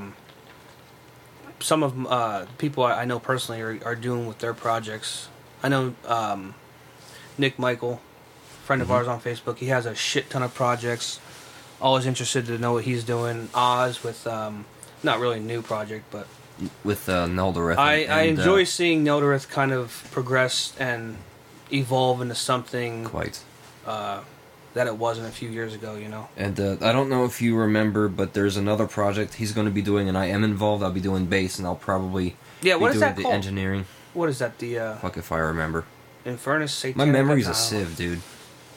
some of people I know personally are doing with their projects. I know Nick Michael, friend of ours on Facebook. He has a shit ton of projects. Always interested to know what he's doing. Oz with not really a new project, but With Neldareth. I enjoy seeing Neldareth kind of progress and evolve into something Quite. that it wasn't a few years ago, you know. And I don't know if you remember, but there's another project he's going to be doing, and I am involved. I'll be doing bass, and I'll probably Yeah, what be is doing that the called? engineering. What is that? The Fuck if I remember. Infernus Satanic? My memory's I a don't know. sieve, dude.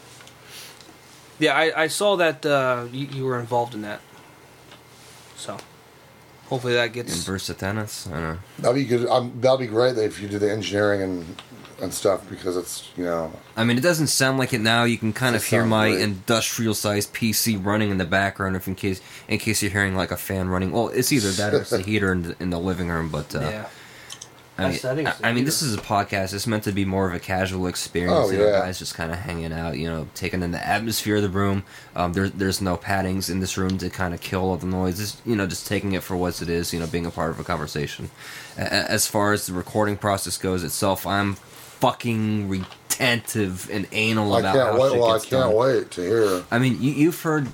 Yeah, I saw that you were involved in that. So, hopefully that gets... Inverse Satanas? I don't know. That'd be good. That'd be great if you do the engineering and stuff because it's I mean, it doesn't sound like it now. You can kind of It hear sounds my great. industrial-sized PC running in the background, if in case you're hearing like a fan running. Well, it's either that or it's the heater in the living room. But yeah. I I think it's the mean, this heater. is a podcast. It's meant to be more of a casual experience. Oh, You know, yeah. guys just kind of hanging out. Taking in the atmosphere of the room. There's no paddings in this room to kind of kill all the noise. Just taking it for what it is. Being a part of a conversation. As far as the recording process goes itself, I'm fucking retentive and anal I about can't how wait. shit Well, I gets can't done. wait to hear. I mean, you've heard.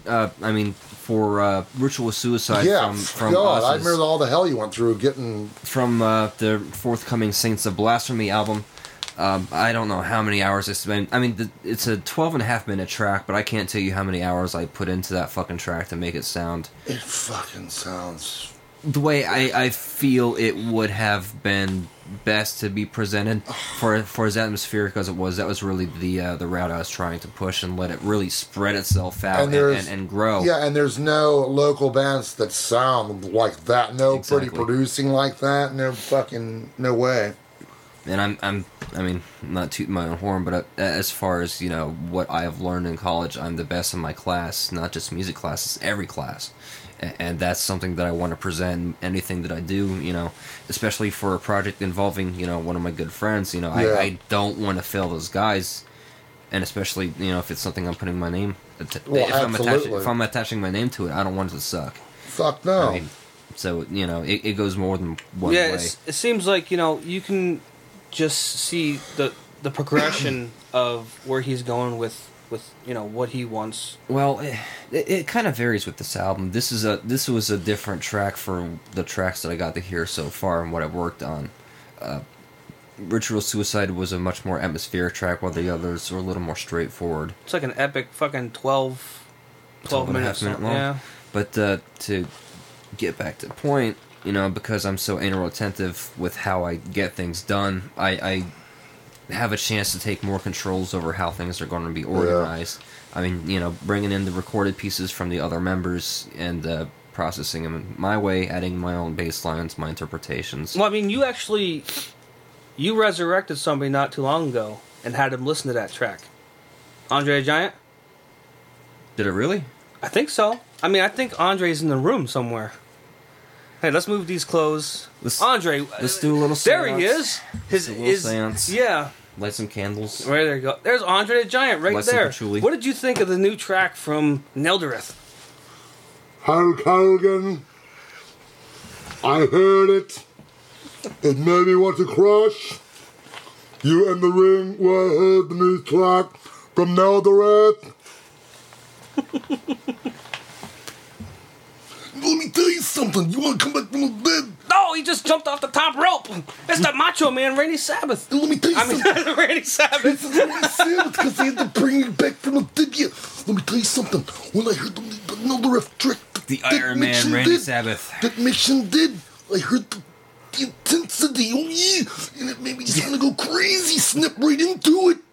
For Ritual Suicide Yeah, from God, I Oz's- remember all the hell you went through getting. from the forthcoming Saints of Blasphemy album. I don't know how many hours I spent. I mean, it's a 12.5-minute track, but I can't tell you how many hours I put into that fucking track to make it sound It fucking sounds. the way I feel it would have been best to be presented for as atmospheric as it was. That was really the route I was trying to push and let it really spread itself out there's- and grow. Yeah, and there's no local bands that sound like that. Nobody Exactly. producing like that. No way. And I'm not tooting my own horn, but as far as what I have learned in college, I'm the best in my class. Not just music classes, every class, and that's something that I want to present. In anything that I do, especially for a project involving one of my good friends. I don't want to fail those guys, and especially if it's something I'm putting my name. Well, if I'm attaching my name to it, I don't want it to suck. Fuck no. I mean, so it goes more than one Yeah, way. it seems like, you can just see the progression of where he's going with what he wants. Well, it kind of varies with this album. This was a different track for the tracks that I got to hear so far and what I've worked on. Ritual Suicide was a much more atmospheric track, while the others were a little more straightforward. It's like an epic fucking 12 12 and a minutes. half minute long. Yeah. But to get back to the point, because I'm so anal retentive with how I get things done, I have a chance to take more controls over how things are going to be organized. I mean, bringing in the recorded pieces from the other members and processing them my way, adding my own bass lines, my interpretations. Well, I mean, you resurrected somebody not too long ago and had him listen to that track. Andre the Giant? Did it really? I think so. I mean, I think Andre's in the room somewhere. Hey, let's move these clothes. Andre, Let's do a little there he seance. is. Do a little seance. Yeah. Light some candles. Right, there you go. There's Andre the Giant right Light some there. patchouli. What did you think of the new track from Neldareth? Hulk Hogan. I heard it. It made me want to crush. You in the ring where I heard the new track from Neldareth. Let me tell you something. You want to come back from the dead? No, he just jumped off the top rope. It's the Macho Man, Randy Sabbath. Let me tell you something. Randy Sabbath. This is Randy Sabbath because they had to bring you back from the dead. Yeah. Let me tell you something. When I heard the ref trick, The Iron Man, Randy Sabbath. That Mission did. I heard the intensity, oh yeah, and it made me just want to go crazy, snap right into it.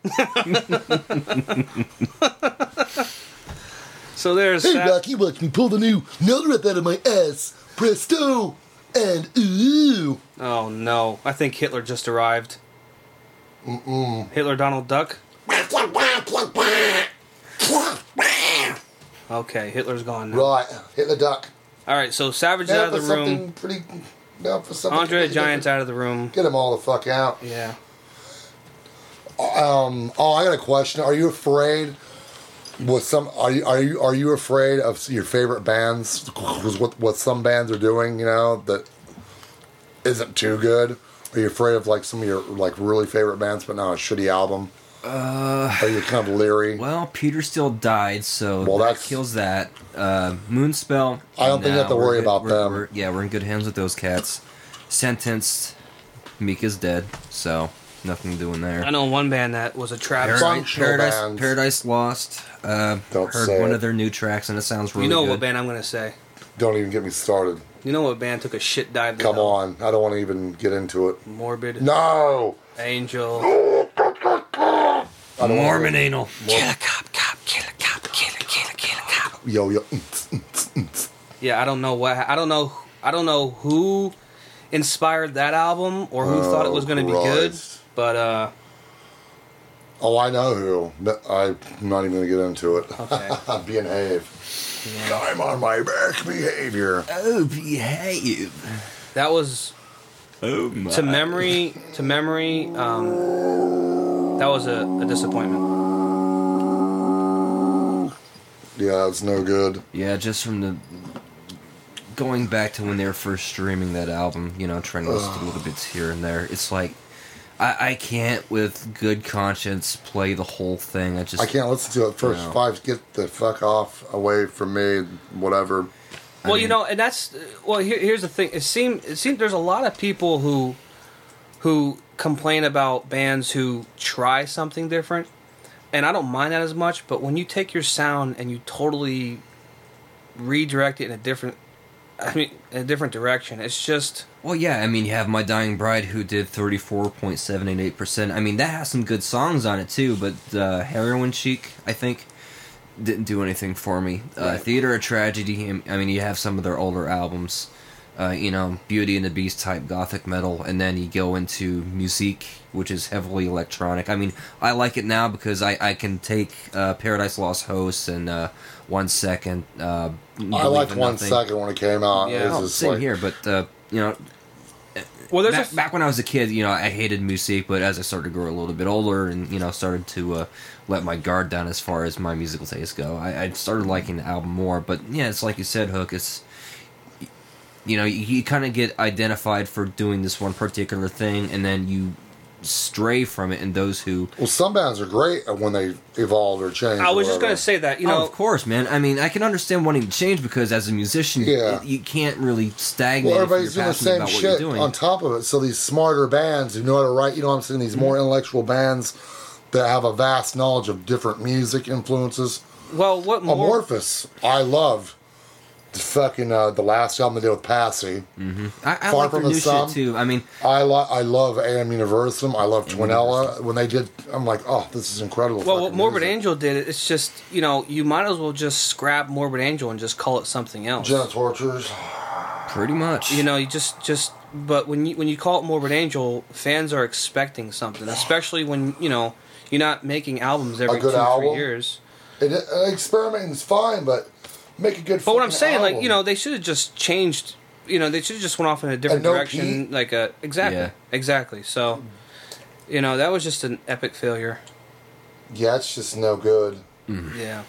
So there's. Hey, Rocky, watch me pull the new Nelrith out of my ass. Presto! And ooh. Oh no, I think Hitler just arrived. Hitler Donald Duck? Okay, Hitler's gone now. Right, hit the duck. Alright, so Savage is out of the room. Andre the Giant's out of the room. Get them all the fuck out. Yeah. I got a question. Are you afraid? Are you afraid of your favorite bands? Because what some bands are doing, you know, that isn't too good. Are you afraid of like some of your like really favorite bands, but not a shitty album? Are you kind of leery? Well, Peter Steele died, so that kills that. Moonspell. I don't think you have to worry about them. We're in good hands with those cats. Sentenced. Mika's dead, so nothing doing there. I know one band that was a travesty. Paradise Lost. Don't heard say one it. of their new tracks, and it sounds really You know good. what band I'm going to say. Don't even get me started. You know what band took a shit dive? Come on, I don't want to even get into it. Morbid. No. Angel. Mormon anal. Kill a cop, kill a cop, kill a cop. Yo. Yeah, I don't know who inspired that album or who thought it was going to be good, but Oh, I know who. But I'm not even going to get into it. Okay. Behave. Yeah. I'm on my best behavior. Oh, behave. that was Oh my. to memory. That was a disappointment. Yeah, it's no good. Yeah, just from the going back to when they were first streaming that album, you know, trying to listen to little bits here and there. It's like I can't, with good conscience, play the whole thing. I can't listen to it. First five, get the fuck off away from me. Whatever. Well, you know, and that's here's the thing. It seemed there's a lot of people who complain about bands who try something different, and I don't mind that as much. But when you take your sound and you totally redirect it in a different direction, it's just. Well, yeah, I mean, you have My Dying Bride, who did 34.788%. I mean, that has some good songs on it, too, but Heroin Chic, I think, didn't do anything for me. Right. Theater of Tragedy, I mean, you have some of their older albums, you know, Beauty and the Beast type gothic metal, and then you go into Musique, which is heavily electronic. I mean, I like it now because I can take Paradise Lost Hosts and 1 Second. I liked 1 Second when it came out. Yeah, same here, but... you know, well, there's back when I was a kid, you know, I hated music, but as I started to grow a little bit older and, you know, started to let my guard down as far as my musical tastes go, I started liking the album more. But, yeah, it's like you said, Hook, it's, you know, you kind of get identified for doing this one particular thing, and then you stray from it, and those who... Well, some bands are great when they evolve or change. I was just going to say that, you know... of course, man. I mean, I can understand wanting to change because as a musician, you can't really stagnate. Well, everybody's doing the same shit on top of it. So these smarter bands who know how to write, you know what I'm saying, these more intellectual bands that have a vast knowledge of different music influences. Well, what more... Amorphous, I love. The fucking the last album they did with Passy. Mm-hmm. I like their new shit too. I mean, I love AM Universum. I love Twinella. When they did, I'm like, oh, this is incredible. Well, what Morbid Angel did, it's just, you know, you might as well just scrap Morbid Angel and just call it something else. Jenna Tortures. Pretty much. You know, you just. But when you call it Morbid Angel, fans are expecting something, especially when, you know, you're not making albums every 2 or 3 years. Experimenting's fine, but. Make a good. But what I'm saying, album. like, you know, they should have just changed. You know, they should have just went off in a different direction. Pete. Like exactly. So, you know, that was just an epic failure. Yeah, it's just no good. Yeah.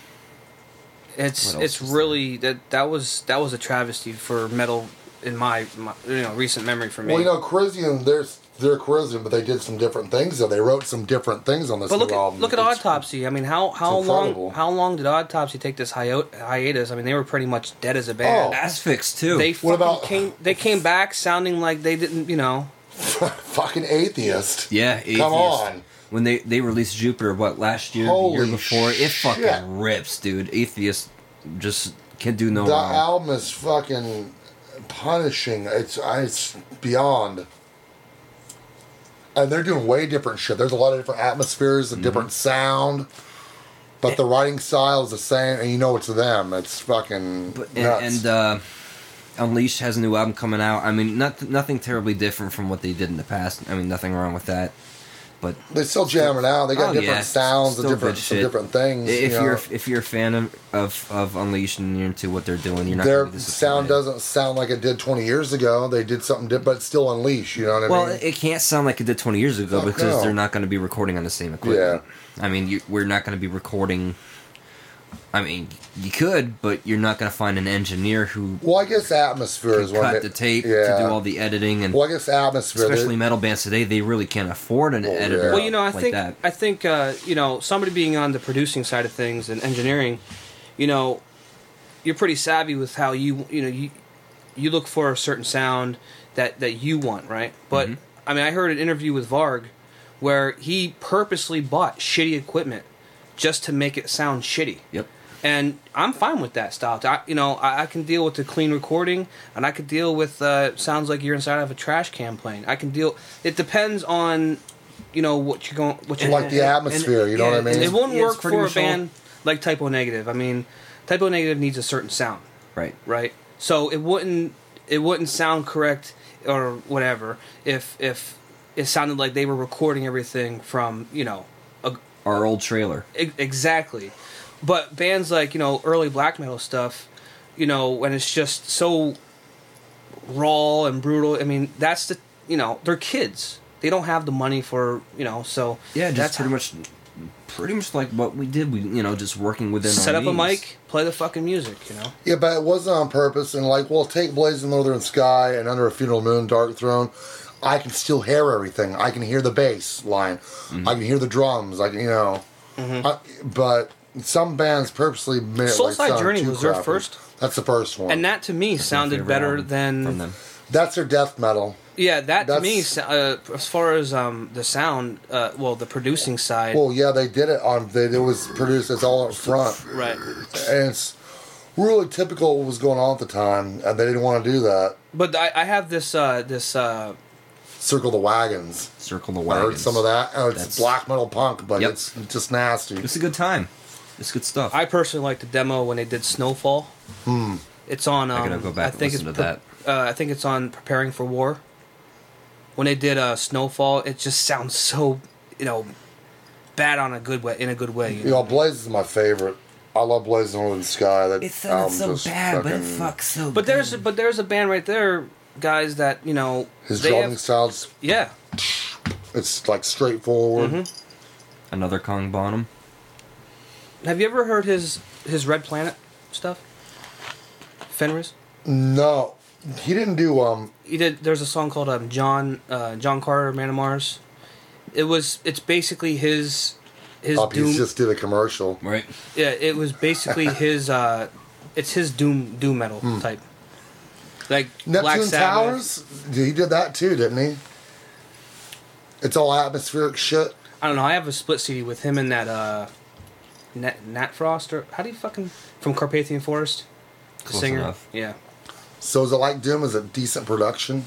It's really that was a travesty for metal in my recent memory for me. Well, you know, Crisium, They're Charisma, but they did some different things. So they wrote some different things on this But new album. look at It's- Autopsy. I mean, how incredible. long did Autopsy take this hiatus? I mean, they were pretty much dead as a band. Oh. Asphyx too. They What fucking about- they came back sounding like they didn't, you know. Fucking Atheist. yeah, Atheist. Come on. When they released Jupiter, last year, the Holy year before, it fucking shit. rips, dude. Atheist just can do no That wrong. album is fucking punishing. It's beyond. And they're doing way different shit. There's a lot of different atmospheres, a different sound. But the writing style is the same, and you know it's them. It's fucking nuts. And Unleashed has a new album coming out. I mean, nothing terribly different from what they did in the past. I mean, nothing wrong with that. But they still jam it out. They got different sounds and still different good some shit. different things. If you're a fan of Unleashed and you're into what they're doing, you're not going to their be disappointed. sound doesn't sound like it did 20 years ago. They did something different, but it's still Unleashed. You know what I Well, mean? it can't sound like it did 20 years ago Fuck because no. they're not going to be recording on the same equipment. I mean, we're not going to be recording. I mean, you could, but you're not going to find an engineer who Well, I guess Atmosphere is can one cut that, the tape to yeah. do all the editing. And Well, I guess Atmosphere. especially metal bands today, they really can't afford an editor. yeah. Well, you know, I like think you know, somebody being on the producing side of things and engineering, you know, you're pretty savvy with how you look for a certain sound that you want, right? But I mean, I heard an interview with Varg where he purposely bought shitty equipment just to make it sound shitty. Yep. And I'm fine with that style. I can deal with the clean recording, and I could deal with sounds like you're inside of a trash can playing. I can deal. It depends on, you know, what you're going. What you Like the atmosphere, you know what I mean? It wouldn't Yeah, it's work pretty for a much all- band like Typo Negative. I mean, Typo Negative needs a certain sound, Right. right? So it wouldn't sound correct or whatever if it sounded like they were recording everything from, you know, Our old trailer. exactly. But bands like, you know, early black metal stuff, you know, when it's just so raw and brutal, I mean, that's the, you know, they're kids. They don't have the money for, you know, so Yeah, just that's pretty much like what we did. We, just working within set our up a means. mic, play the fucking music, you know. Yeah, but it wasn't on purpose. And like, well, take Blazing Northern Sky and Under a Funeral Moon, Dark Throne. I can still hear everything. I can hear the bass line. I can hear the drums. I can, you know. But some bands purposely made it like Soulside sound Journey too was their crappy. first. That's the first one. And that to me sounded Favorite better album than from them. That's their death metal. Yeah, that to That's- me, as far as the sound, the producing side, Well, yeah, they did it on. It was produced. It's all up front, right? and it's really typical what was going on at the time, and they didn't want to do that. But I have this Circle the Wagons. Circle the I Wagons. heard some of that. Oh, it's That's- black metal punk, but Yep. it's just nasty. It's a good time. It's good stuff. I personally like the demo when they did Snowfall. It's on. I gotta go back and listen to that. I think it's on Preparing for War. When they did Snowfall, it just sounds so, you know, bad on a good way. In a good way. You know, Blaze is my favorite. I love Blazing Northern Sky. That It sounds so album just bad, but it fucking- fucks so But good. there's a band right there, guys. That, you know, His they drumming have, style's yeah. it's like straightforward. Another Kong Bonham. Have you ever heard his Red Planet stuff? Fenris. No, he didn't do He did. There's a song called John Carter, Man of Mars. It's basically his He doom. just did a commercial. Right. Yeah, it was basically his. It's his doom metal type. Like Black Neptune Sabbath. Towers, he did that too, didn't he? It's all atmospheric shit. I don't know. I have a split CD with him and that Nat Frost, or how do you fucking, from Carpathian Forest, the Close singer. enough. Yeah. So is it like Doom? Is it decent production?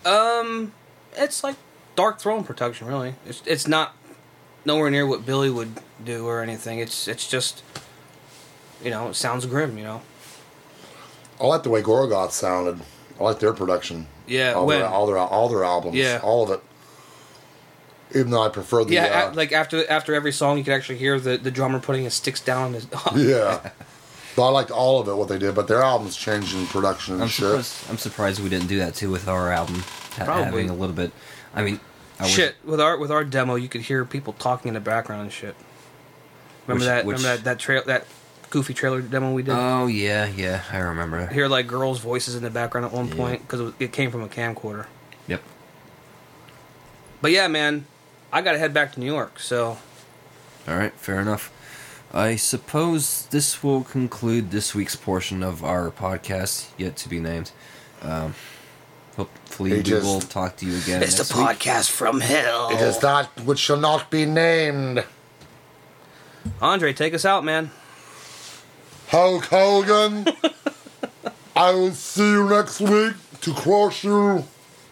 It's like Dark Throne production, really. It's not nowhere near what Billy would do or anything. It's just, you know, it sounds grim, you know. I like the way Gorgoth sounded. I like their production. Yeah, all when their albums. Yeah. all of it. Even though I prefer the like after every song, you could actually hear the drummer putting his sticks down on his. yeah. But I liked all of it what they did, but their albums changed in production and shit. I'm surprised we didn't do that too with our album. Probably. Having a little bit. I mean, Shit, with our demo, you could hear people talking in the background and shit. Remember that goofy trailer demo we did? Oh yeah, I remember. Hear like girls' voices in the background at one point because it came from a camcorder. Yep. But yeah, man, I gotta head back to New York, so... Alright, fair enough. I suppose this will conclude this week's portion of our podcast, yet to be named. Hopefully we will talk to you again It's next the podcast from hell. It is that which shall not be named. Andre, take us out, man. Hulk Hogan, I will see you next week to crush you.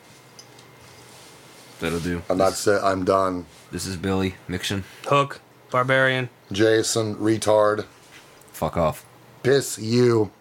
That'll do. And that's it. I'm done. This is Billy Miction. Hook, Barbarian. Jason, retard. Fuck off. Piss you.